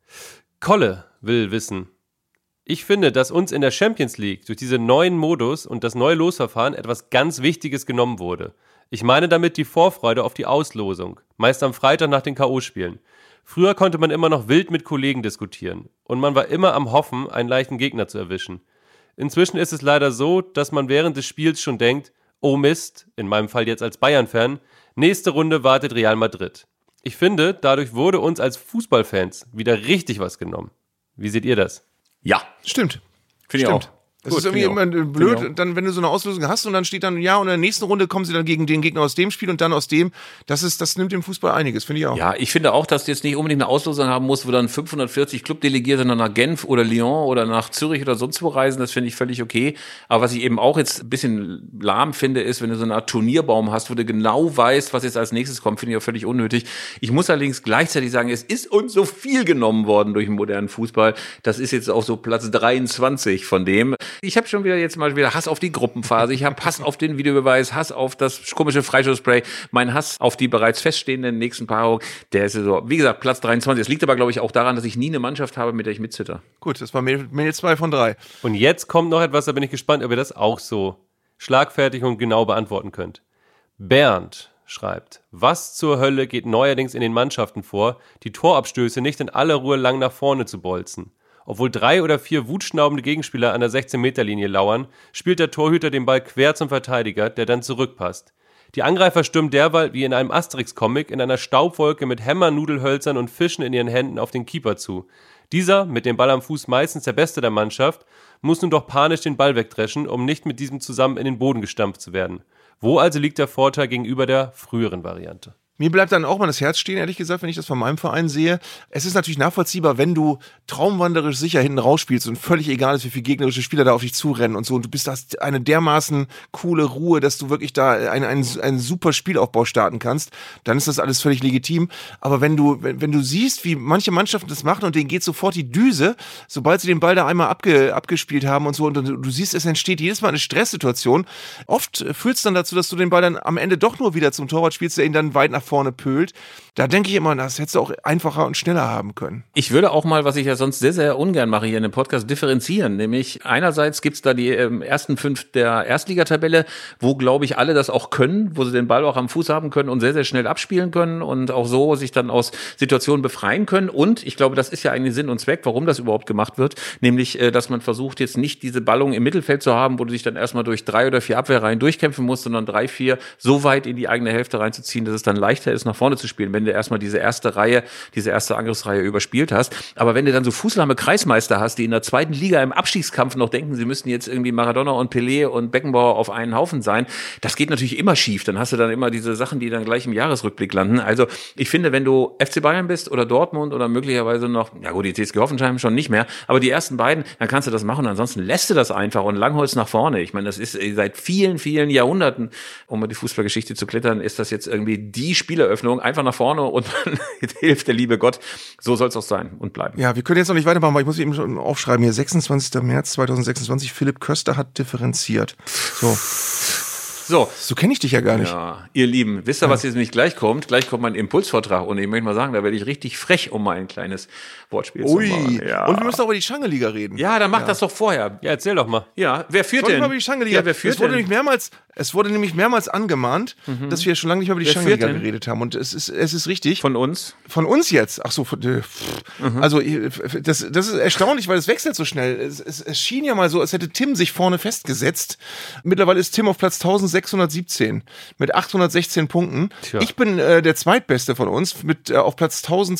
[SPEAKER 9] Kolle will wissen. Ich finde, dass uns in der Champions League durch diesen neuen Modus und das neue Losverfahren etwas ganz Wichtiges genommen wurde. Ich meine damit die Vorfreude auf die Auslosung, meist am Freitag nach den K.O.-Spielen. Früher konnte man immer noch wild mit Kollegen diskutieren und man war immer am Hoffen, einen leichten Gegner zu erwischen. Inzwischen ist es leider so, dass man während des Spiels schon denkt, oh Mist, in meinem Fall jetzt als Bayern-Fan, nächste Runde wartet Real Madrid. Ich finde, dadurch wurde uns als Fußballfans wieder richtig was genommen. Wie seht ihr das?
[SPEAKER 1] Ja,
[SPEAKER 2] stimmt.
[SPEAKER 1] Finde ich auch.
[SPEAKER 2] Das ist irgendwie immer blöd, dann, wenn du so eine Auslosung hast und dann steht dann, ja, und in der nächsten Runde kommen sie dann gegen den Gegner aus dem Spiel und dann aus dem. Das nimmt dem Fußball einiges, finde ich auch.
[SPEAKER 1] Ja, ich finde auch, dass du jetzt nicht unbedingt eine Auslosung haben musst, wo dann 540 Clubdelegierte nach Genf oder Lyon oder nach Zürich oder sonst wo reisen. Das finde ich völlig okay. Aber was ich eben auch jetzt ein bisschen lahm finde, ist, wenn du so eine Art Turnierbaum hast, wo du genau weißt, was jetzt als nächstes kommt, finde ich auch völlig unnötig. Ich muss allerdings gleichzeitig sagen, es ist uns so viel genommen worden durch den modernen Fußball. Das ist jetzt auch so Platz 23 von dem. Ich habe schon wieder Hass auf die Gruppenphase, ich habe Hass auf den Videobeweis, Hass auf das komische Freistoßspray, mein Hass auf die bereits feststehenden nächsten Paarungen, der ist so, wie gesagt, Platz 23. Es liegt aber, glaube ich, auch daran, dass ich nie eine Mannschaft habe, mit der ich mitzitter.
[SPEAKER 2] Gut, das war mir 2 von 3.
[SPEAKER 9] Und jetzt kommt noch etwas, da bin ich gespannt, ob ihr das auch so schlagfertig und genau beantworten könnt. Bernd schreibt, was zur Hölle geht neuerdings in den Mannschaften vor, die Torabstöße nicht in aller Ruhe lang nach vorne zu bolzen? Obwohl 3 oder 4 wutschnaubende Gegenspieler an der 16-Meter-Linie lauern, spielt der Torhüter den Ball quer zum Verteidiger, der dann zurückpasst. Die Angreifer stürmen derweil wie in einem Asterix-Comic in einer Staubwolke mit Hämmern, Nudelhölzern und Fischen in ihren Händen auf den Keeper zu. Dieser, mit dem Ball am Fuß meistens der Beste der Mannschaft, muss nun doch panisch den Ball wegdreschen, um nicht mit diesem zusammen in den Boden gestampft zu werden. Wo also liegt der Vorteil gegenüber der früheren Variante?
[SPEAKER 2] Mir bleibt dann auch mal das Herz stehen, ehrlich gesagt, wenn ich das von meinem Verein sehe. Es ist natürlich nachvollziehbar, wenn du traumwanderisch sicher hinten rausspielst und völlig egal ist, wie viele gegnerische Spieler da auf dich zurennen und so. Und du hast eine dermaßen coole Ruhe, dass du wirklich da einen super Spielaufbau starten kannst. Dann ist das alles völlig legitim. Aber wenn du siehst, wie manche Mannschaften das machen und denen geht sofort die Düse, sobald sie den Ball da einmal abgespielt haben und so. Und du siehst, es entsteht jedes Mal eine Stresssituation. Oft führt es dann dazu, dass du den Ball dann am Ende doch nur wieder zum Torwart spielst, der ihn dann weit nach vorne pölt. Da denke ich immer, das hättest du auch einfacher und schneller haben können.
[SPEAKER 1] Ich würde auch mal, was ich ja sonst sehr, sehr ungern mache hier in dem Podcast, differenzieren. Nämlich einerseits gibt's da die ersten 5 der Erstligatabelle, wo, glaube ich, alle das auch können, wo sie den Ball auch am Fuß haben können und sehr, sehr schnell abspielen können und auch so sich dann aus Situationen befreien können. Und ich glaube, das ist ja eigentlich Sinn und Zweck, warum das überhaupt gemacht wird. Nämlich, dass man versucht, jetzt nicht diese Ballung im Mittelfeld zu haben, wo du dich dann erstmal durch 3 oder 4 Abwehrreihen durchkämpfen musst, sondern 3, 4 so weit in die eigene Hälfte reinzuziehen, dass es dann leichter ist, nach vorne zu spielen, wenn du erstmal diese erste Angriffsreihe überspielt hast. Aber wenn du dann so fußlahme Kreismeister hast, die in der 2. Liga im Abstiegskampf noch denken, sie müssten jetzt irgendwie Maradona und Pelé und Beckenbauer auf einen Haufen sein, das geht natürlich immer schief. Dann hast du dann immer diese Sachen, die dann gleich im Jahresrückblick landen. Also ich finde, wenn du FC Bayern bist oder Dortmund oder möglicherweise noch, ja gut, die TSG Hoffenheim schon nicht mehr, aber die ersten beiden, dann kannst du das machen. Ansonsten lässt du das einfach und Langholz nach vorne. Ich meine, das ist seit vielen, vielen Jahrhunderten, um mal die Fußballgeschichte zu klettern, ist das jetzt irgendwie die Spieleröffnung, einfach nach vorne und dann hilft der liebe Gott. So soll es auch sein und bleiben.
[SPEAKER 2] Ja, wir können jetzt noch nicht weitermachen, weil ich muss eben schon aufschreiben, hier 26. März 2026, Philipp Köster hat differenziert. So kenne ich dich ja gar nicht.
[SPEAKER 1] Ja, ihr Lieben, wisst ihr, was jetzt nämlich gleich kommt? Gleich kommt mein Impulsvortrag und ich möchte mal sagen, da werde ich richtig frech, um mal ein kleines Wortspiel zu machen. Ja.
[SPEAKER 2] Und wir müssen auch über die Schange-Liga reden.
[SPEAKER 1] Ja, dann mach das doch vorher.
[SPEAKER 9] Ja, erzähl doch mal.
[SPEAKER 1] Ja, wer führt denn?
[SPEAKER 2] Mal über die Schange-Liga.
[SPEAKER 1] Ja, wer führt denn?
[SPEAKER 2] Es wurde nämlich mehrmals angemahnt, dass wir schon lange nicht mehr über die Schange-Liga geredet haben. Und es ist richtig.
[SPEAKER 1] Von uns?
[SPEAKER 2] Von uns jetzt? Ach so, also das ist erstaunlich, weil es wechselt so schnell. Es schien ja mal so, als hätte Tim sich vorne festgesetzt. Mittlerweile ist Tim auf Platz 1617 mit 816 Punkten. Tja. Ich bin der Zweitbeste von uns mit auf Platz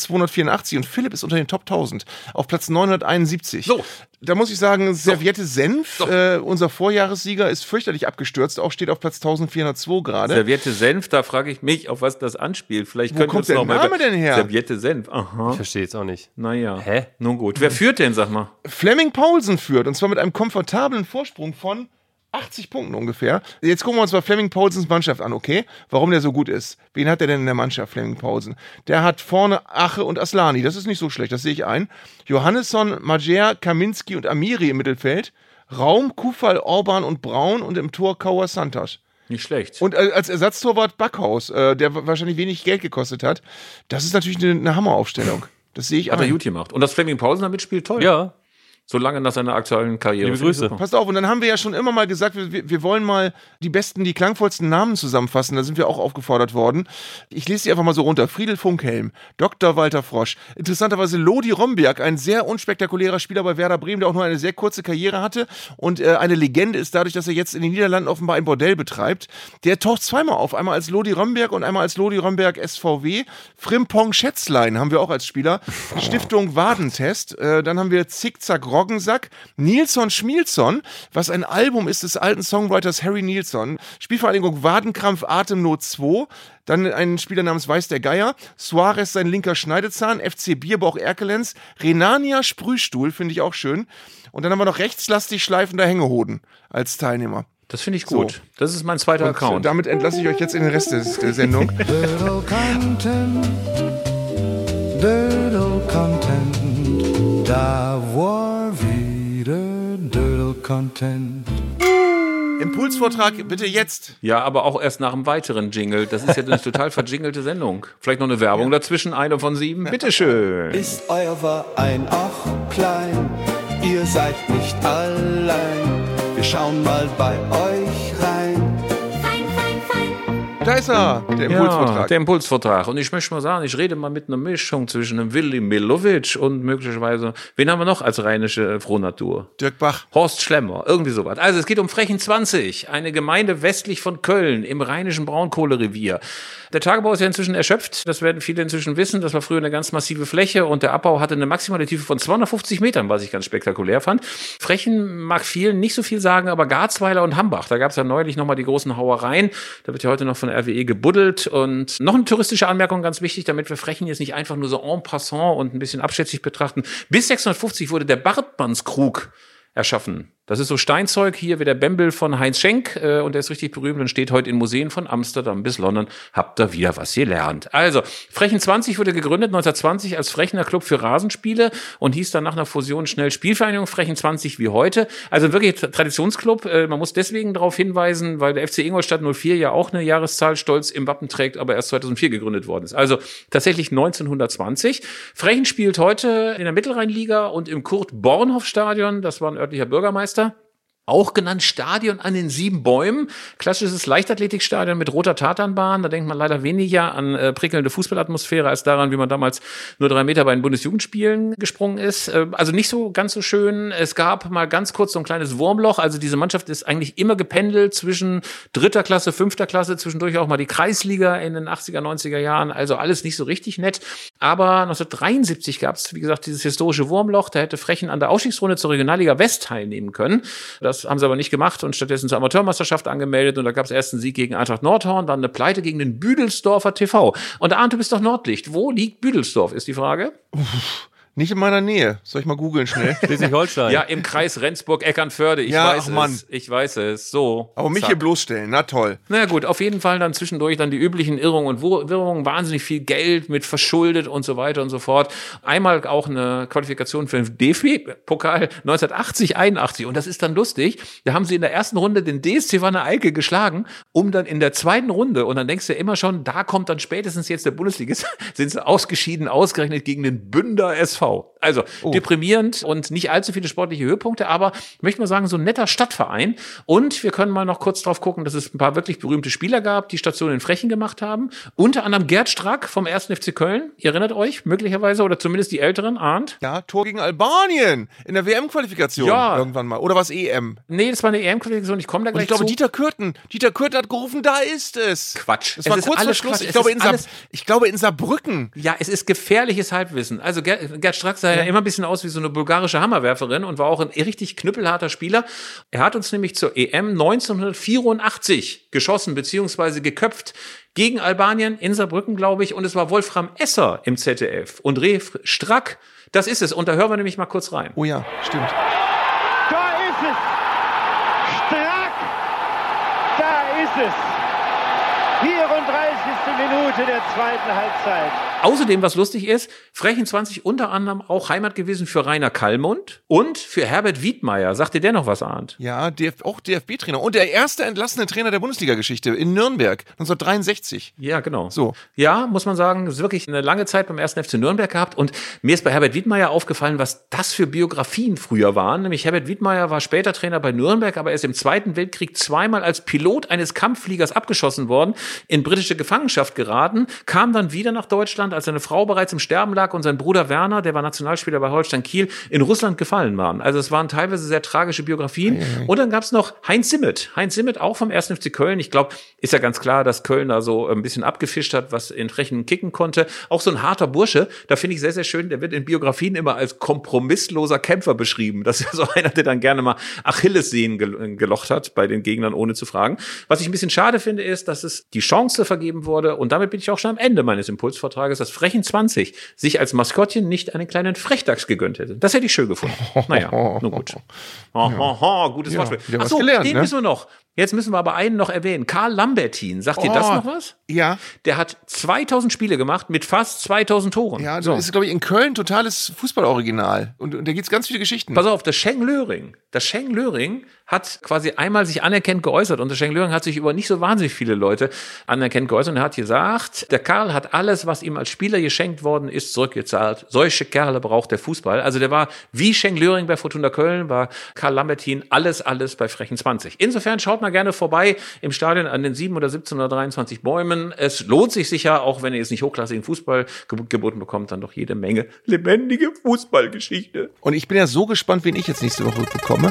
[SPEAKER 2] 1284 und Philipp ist unter den Top 1000 auf Platz 971.
[SPEAKER 1] So.
[SPEAKER 2] Da muss ich sagen, Serviette Senf, unser Vorjahressieger, ist fürchterlich abgestürzt. Auch steht auf Platz 1402 gerade.
[SPEAKER 1] Serviette Senf, da frage ich mich, auf was das anspielt. Vielleicht
[SPEAKER 2] Wo kommt der Name denn her?
[SPEAKER 1] Serviette Senf, aha.
[SPEAKER 9] Ich verstehe es auch nicht.
[SPEAKER 1] Naja.
[SPEAKER 9] Hä?
[SPEAKER 1] Nun gut. Wer führt denn, sag mal?
[SPEAKER 2] Flemming Poulsen führt, und zwar mit einem komfortablen Vorsprung von 80 Punkten ungefähr. Jetzt gucken wir uns mal Flemming Poulsens Mannschaft an, okay? Warum der so gut ist. Wen hat der denn in der Mannschaft, Flemming Poulsen? Der hat vorne Ache und Aslani. Das ist nicht so schlecht, das sehe ich ein. Johannesson, Majer, Kaminski und Amiri im Mittelfeld. Raum, Kufal, Orban und Braun und im Tor Kauer Santos.
[SPEAKER 1] Nicht schlecht.
[SPEAKER 2] Und als Ersatztorwart Backhaus, der wahrscheinlich wenig Geld gekostet hat. Das ist natürlich eine Hammeraufstellung. Das sehe ich
[SPEAKER 1] Hat er gut gemacht. Und dass Flemming Poulsen damit spielt, toll.
[SPEAKER 9] Ja.
[SPEAKER 1] So lange nach seiner aktuellen Karriere.
[SPEAKER 9] Liebe Grüße.
[SPEAKER 2] Passt auf, und dann haben wir ja schon immer mal gesagt, wir wollen mal die klangvollsten Namen zusammenfassen. Da sind wir auch aufgefordert worden. Ich lese sie einfach mal so runter. Friedel Funkhelm, Dr. Walter Frosch, interessanterweise Lodi Romberg, ein sehr unspektakulärer Spieler bei Werder Bremen, der auch nur eine sehr kurze Karriere hatte und eine Legende ist dadurch, dass er jetzt in den Niederlanden offenbar ein Bordell betreibt. Der taucht zweimal auf, einmal als Lodi Romberg und einmal als Lodi Romberg SVW. Frimpong Schätzlein haben wir auch als Spieler. Stiftung Wadentest. Dann haben wir Zickzack Roggensack, Nilsson Schmielson, was ein Album ist des alten Songwriters Harry Nilsson, Spielvereinigung Wadenkrampf Atemnot 2, dann ein Spieler namens Weiß der Geier, Suarez sein linker Schneidezahn, FC Bierbauch Erkelenz, Renania Sprühstuhl, finde ich auch schön, und dann haben wir noch rechtslastig schleifender Hängehoden als Teilnehmer.
[SPEAKER 1] Das finde ich gut. So. Das ist mein zweiter Account.
[SPEAKER 2] Damit entlasse ich euch jetzt in den Rest der Sendung.
[SPEAKER 8] Little content, da war wieder content.
[SPEAKER 2] Impulsvortrag bitte jetzt.
[SPEAKER 1] Ja, aber auch erst nach einem weiteren Jingle. Das ist ja eine total verjingelte Sendung. Vielleicht noch eine Werbung dazwischen, eine von 7. Bitteschön.
[SPEAKER 8] Ist euer Verein auch klein? Ihr seid nicht allein. Wir schauen mal bei euch rein.
[SPEAKER 2] Da ist er, der Impulsvortrag.
[SPEAKER 1] Ja, der Impulsvortrag. Und ich möchte mal sagen, ich rede mal mit einer Mischung zwischen einem Willi Milovic und möglicherweise, wen haben wir noch als rheinische Frohnatur?
[SPEAKER 2] Dirk Bach.
[SPEAKER 1] Horst Schlemmer, irgendwie sowas. Also es geht um Frechen 20, eine Gemeinde westlich von Köln im rheinischen Braunkohlerevier. Der Tagebau ist ja inzwischen erschöpft, das werden viele inzwischen wissen. Das war früher eine ganz massive Fläche und der Abbau hatte eine maximale Tiefe von 250 Metern, was ich ganz spektakulär fand. Frechen mag vielen nicht so viel sagen, aber Garzweiler und Hambach, da gab es ja neulich nochmal die großen Hauereien. Da wird ja heute noch von der RWE gebuddelt. Und noch eine touristische Anmerkung, ganz wichtig, damit wir Frechen jetzt nicht einfach nur so en passant und ein bisschen abschätzig betrachten. Bis 650 wurde der Bartmannskrug erschaffen. Das ist so Steinzeug hier wie der Bembel von Heinz Schenk und der ist richtig berühmt und steht heute in Museen von Amsterdam bis London. Habt ihr wieder was gelernt. Also, Frechen 20 wurde gegründet 1920 als Frechner Club für Rasenspiele und hieß dann nach einer Fusion schnell Spielvereinigung Frechen 20 wie heute. Also wirklich Traditionsclub. Man muss deswegen darauf hinweisen, weil der FC Ingolstadt 04 ja auch eine Jahreszahl stolz im Wappen trägt, aber erst 2004 gegründet worden ist. Also tatsächlich 1920. Frechen spielt heute in der Mittelrheinliga und im Kurt-Bornhoff-Stadion. Das war ein örtlicher Bürgermeister. Auch genannt Stadion an den 7 Bäumen. Klassisches Leichtathletikstadion mit roter Tatanbahn. Da denkt man leider weniger an prickelnde Fußballatmosphäre als daran, wie man damals nur 3 Meter bei den Bundesjugendspielen gesprungen ist. Also nicht so ganz so schön. Es gab mal ganz kurz so ein kleines Wurmloch. Also diese Mannschaft ist eigentlich immer gependelt zwischen 3. Klasse, 5. Klasse, zwischendurch auch mal die Kreisliga in den 80er, 90er Jahren. Also alles nicht so richtig nett. Aber 1973 gab es, wie gesagt, dieses historische Wurmloch. Da hätte Frechen an der Aufstiegsrunde zur Regionalliga West teilnehmen können. Das haben sie aber nicht gemacht und stattdessen zur Amateurmeisterschaft angemeldet. Und da gab es erst einen Sieg gegen Eintracht Nordhorn, dann eine Pleite gegen den Büdelsdorfer TV. Und Arndt, du bist doch Nordlicht. Wo liegt Büdelsdorf, ist die Frage?
[SPEAKER 2] Nicht in meiner Nähe. Soll ich mal googeln schnell?
[SPEAKER 9] Schleswig-Holstein.
[SPEAKER 1] Ja, im Kreis Rendsburg-Eckernförde. Ich weiß es. Ich weiß es. So.
[SPEAKER 2] Aber mich hier bloßstellen, na toll.
[SPEAKER 1] Na gut, auf jeden Fall dann zwischendurch dann die üblichen Irrungen und Wirrungen, wahnsinnig viel Geld mit verschuldet und so weiter und so fort. Einmal auch eine Qualifikation für den DFB-Pokal 1980, 81. Und das ist dann lustig. Da haben sie in der ersten Runde den DSC Wanne-Eickel geschlagen, um dann in der zweiten Runde, und dann denkst du immer schon, da kommt dann spätestens jetzt der Bundesligist, sind sie ausgeschieden, ausgerechnet gegen den Bünder SV. Also deprimierend und nicht allzu viele sportliche Höhepunkte, aber ich möchte mal sagen, so ein netter Stadtverein. Und wir können mal noch kurz drauf gucken, dass es ein paar wirklich berühmte Spieler gab, die Station in Frechen gemacht haben. Unter anderem Gerd Strack vom 1. FC Köln. Ihr erinnert euch möglicherweise, oder zumindest die Älteren, Arndt?
[SPEAKER 2] Ja, Tor gegen Albanien in der WM-Qualifikation irgendwann mal. Oder was EM?
[SPEAKER 1] Nee, das war eine EM-Qualifikation, ich komme da gleich
[SPEAKER 2] ich glaube,
[SPEAKER 1] zu.
[SPEAKER 2] Dieter Kürten hat gerufen, da ist es.
[SPEAKER 1] Quatsch.
[SPEAKER 2] Es war kurz vor Schluss. Ich glaube in Saarbrücken.
[SPEAKER 1] Ja, es ist gefährliches Halbwissen. Also Gerd Strack sah ja immer ein bisschen aus wie so eine bulgarische Hammerwerferin und war auch ein richtig knüppelharter Spieler. Er hat uns nämlich zur EM 1984 geschossen bzw. geköpft gegen Albanien in Saarbrücken, glaube ich. Und es war Wolfram Esser im ZDF und Ref Strack. Das ist es. Und da hören wir nämlich mal kurz rein.
[SPEAKER 2] Oh ja, stimmt.
[SPEAKER 10] Da ist es. Strack. Da ist es. 34. Minute der zweiten Halbzeit.
[SPEAKER 1] Außerdem, was lustig ist, Frechen 20 unter anderem auch Heimat gewesen für Rainer Kallmund und für Herbert Wiedmeier. Sagt dir der noch was, Arndt?
[SPEAKER 2] Ja, auch DFB-Trainer und der erste entlassene Trainer der Bundesliga-Geschichte in Nürnberg 1963.
[SPEAKER 1] Ja, genau.
[SPEAKER 2] So.
[SPEAKER 1] Ja, muss man sagen, ist wirklich eine lange Zeit beim 1. FC Nürnberg gehabt und mir ist bei Herbert Wiedmeier aufgefallen, was das für Biografien früher waren. Nämlich Herbert Wiedmeier war später Trainer bei Nürnberg, aber er ist im Zweiten Weltkrieg zweimal als Pilot eines Kampffliegers abgeschossen worden, in britische Gefangenschaft geraten, kam dann wieder nach Deutschland, als seine Frau bereits im Sterben lag und sein Bruder Werner, der war Nationalspieler bei Holstein Kiel, in Russland gefallen waren. Also es waren teilweise sehr tragische Biografien. Und dann gab es noch Heinz Simmet. Heinz Simmet auch vom 1. FC Köln. Ich glaube, ist ja ganz klar, dass Köln da so ein bisschen abgefischt hat, was in Frechen kicken konnte. Auch so ein harter Bursche. Da finde ich sehr, sehr schön, der wird in Biografien immer als kompromissloser Kämpfer beschrieben. Das ist ja so einer, der dann gerne mal Achillessehnen gelocht hat bei den Gegnern, ohne zu fragen. Was ich ein bisschen schade finde, ist, dass es die Chance vergeben wurde, und damit bin ich auch schon am Ende meines Impulsvortrages, dass Frechen 20 sich als Maskottchen nicht einen kleinen Frechdachs gegönnt hätte. Das hätte ich schön gefunden. Naja, nur gut. Gutes Wortspiel.
[SPEAKER 2] Achso, den
[SPEAKER 1] müssen wir noch. Jetzt müssen wir aber einen noch erwähnen. Karl Lambertin, sagt dir das noch was?
[SPEAKER 2] Ja.
[SPEAKER 1] Der hat 2000 Spiele gemacht mit fast 2000 Toren.
[SPEAKER 2] Ja, das ist, glaube ich, in Köln totales Fußballoriginal. Und da gibt's ganz viele Geschichten.
[SPEAKER 1] Pass auf, das Schenk Löring hat quasi einmal sich anerkennt geäußert und der Schenk Löring hat sich über nicht so wahnsinnig viele Leute anerkennt geäußert und er hat gesagt, der Karl hat alles, was ihm als Spieler geschenkt worden ist, zurückgezahlt. Solche Kerle braucht der Fußball. Also der war wie Schenk Löring bei Fortuna Köln, war Karl Lambertin alles bei Frechen 20. Insofern schaut mal gerne vorbei im Stadion an den 7 oder 17 oder 23 Bäumen. Es lohnt sich sicher, auch wenn ihr jetzt nicht hochklassigen Fußball geboten bekommt, dann doch jede Menge lebendige Fußballgeschichte.
[SPEAKER 2] Und ich bin ja so gespannt, wen ich jetzt nächste Woche bekomme.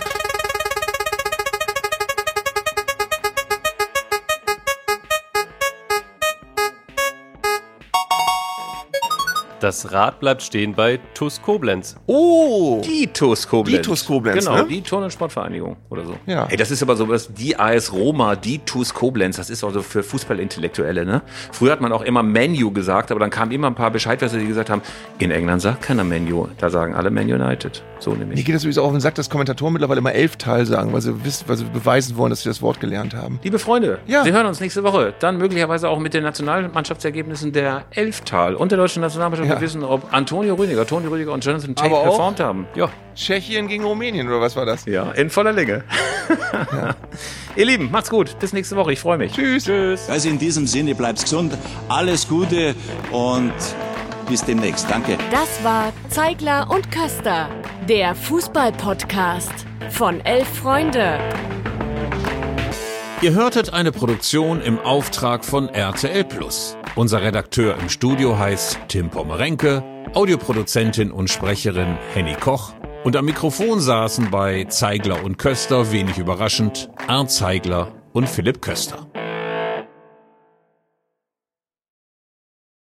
[SPEAKER 9] Das Rad bleibt stehen bei TuS Koblenz.
[SPEAKER 2] Oh!
[SPEAKER 1] Die TuS Koblenz.
[SPEAKER 2] Die TuS Koblenz,
[SPEAKER 1] genau,
[SPEAKER 2] ne?
[SPEAKER 1] die Turn- und Sportvereinigung oder so.
[SPEAKER 2] Ja.
[SPEAKER 1] Ey, das ist aber sowas, die AS Roma, die TuS Koblenz, das ist auch so für Fußballintellektuelle, ne? Früher hat man auch immer Man-U gesagt, aber dann kamen immer ein paar Bescheidwässer, die gesagt haben, in England sagt keiner Man-U, da sagen alle Man United. So nämlich.
[SPEAKER 2] Mir geht das übrigens auch auf den Sack, dass Kommentatoren mittlerweile immer 11 Teil sagen, weil sie beweisen wollen, dass sie das Wort gelernt haben.
[SPEAKER 1] Liebe Freunde,
[SPEAKER 2] Ja.
[SPEAKER 1] Sie hören uns nächste Woche. Dann möglicherweise auch mit den Nationalmannschaftsergebnissen der Elftal und der deutschen Nationalmannschaft.
[SPEAKER 2] Ja.
[SPEAKER 1] Wir wissen, ob Toni Rüdiger und Jonathan Tate
[SPEAKER 2] Aber auch
[SPEAKER 1] performt haben. Ja.
[SPEAKER 2] Tschechien gegen Rumänien, oder was war das?
[SPEAKER 1] Ja, in voller Länge. Ihr Lieben, macht's gut. Bis nächste Woche. Ich freue mich.
[SPEAKER 2] Tschüss.
[SPEAKER 5] Also in diesem Sinne, bleibt gesund, alles Gute und bis demnächst. Danke.
[SPEAKER 4] Das war Zeigler und Köster, der Fußball-Podcast von 11 Freunde.
[SPEAKER 1] Ihr hörtet eine Produktion im Auftrag von RTL+. Unser Redakteur im Studio heißt Tim Pommerenke, Audioproduzentin und Sprecherin Henny Koch und am Mikrofon saßen bei Zeigler und Köster, wenig überraschend, Arndt Zeigler und Philipp Köster.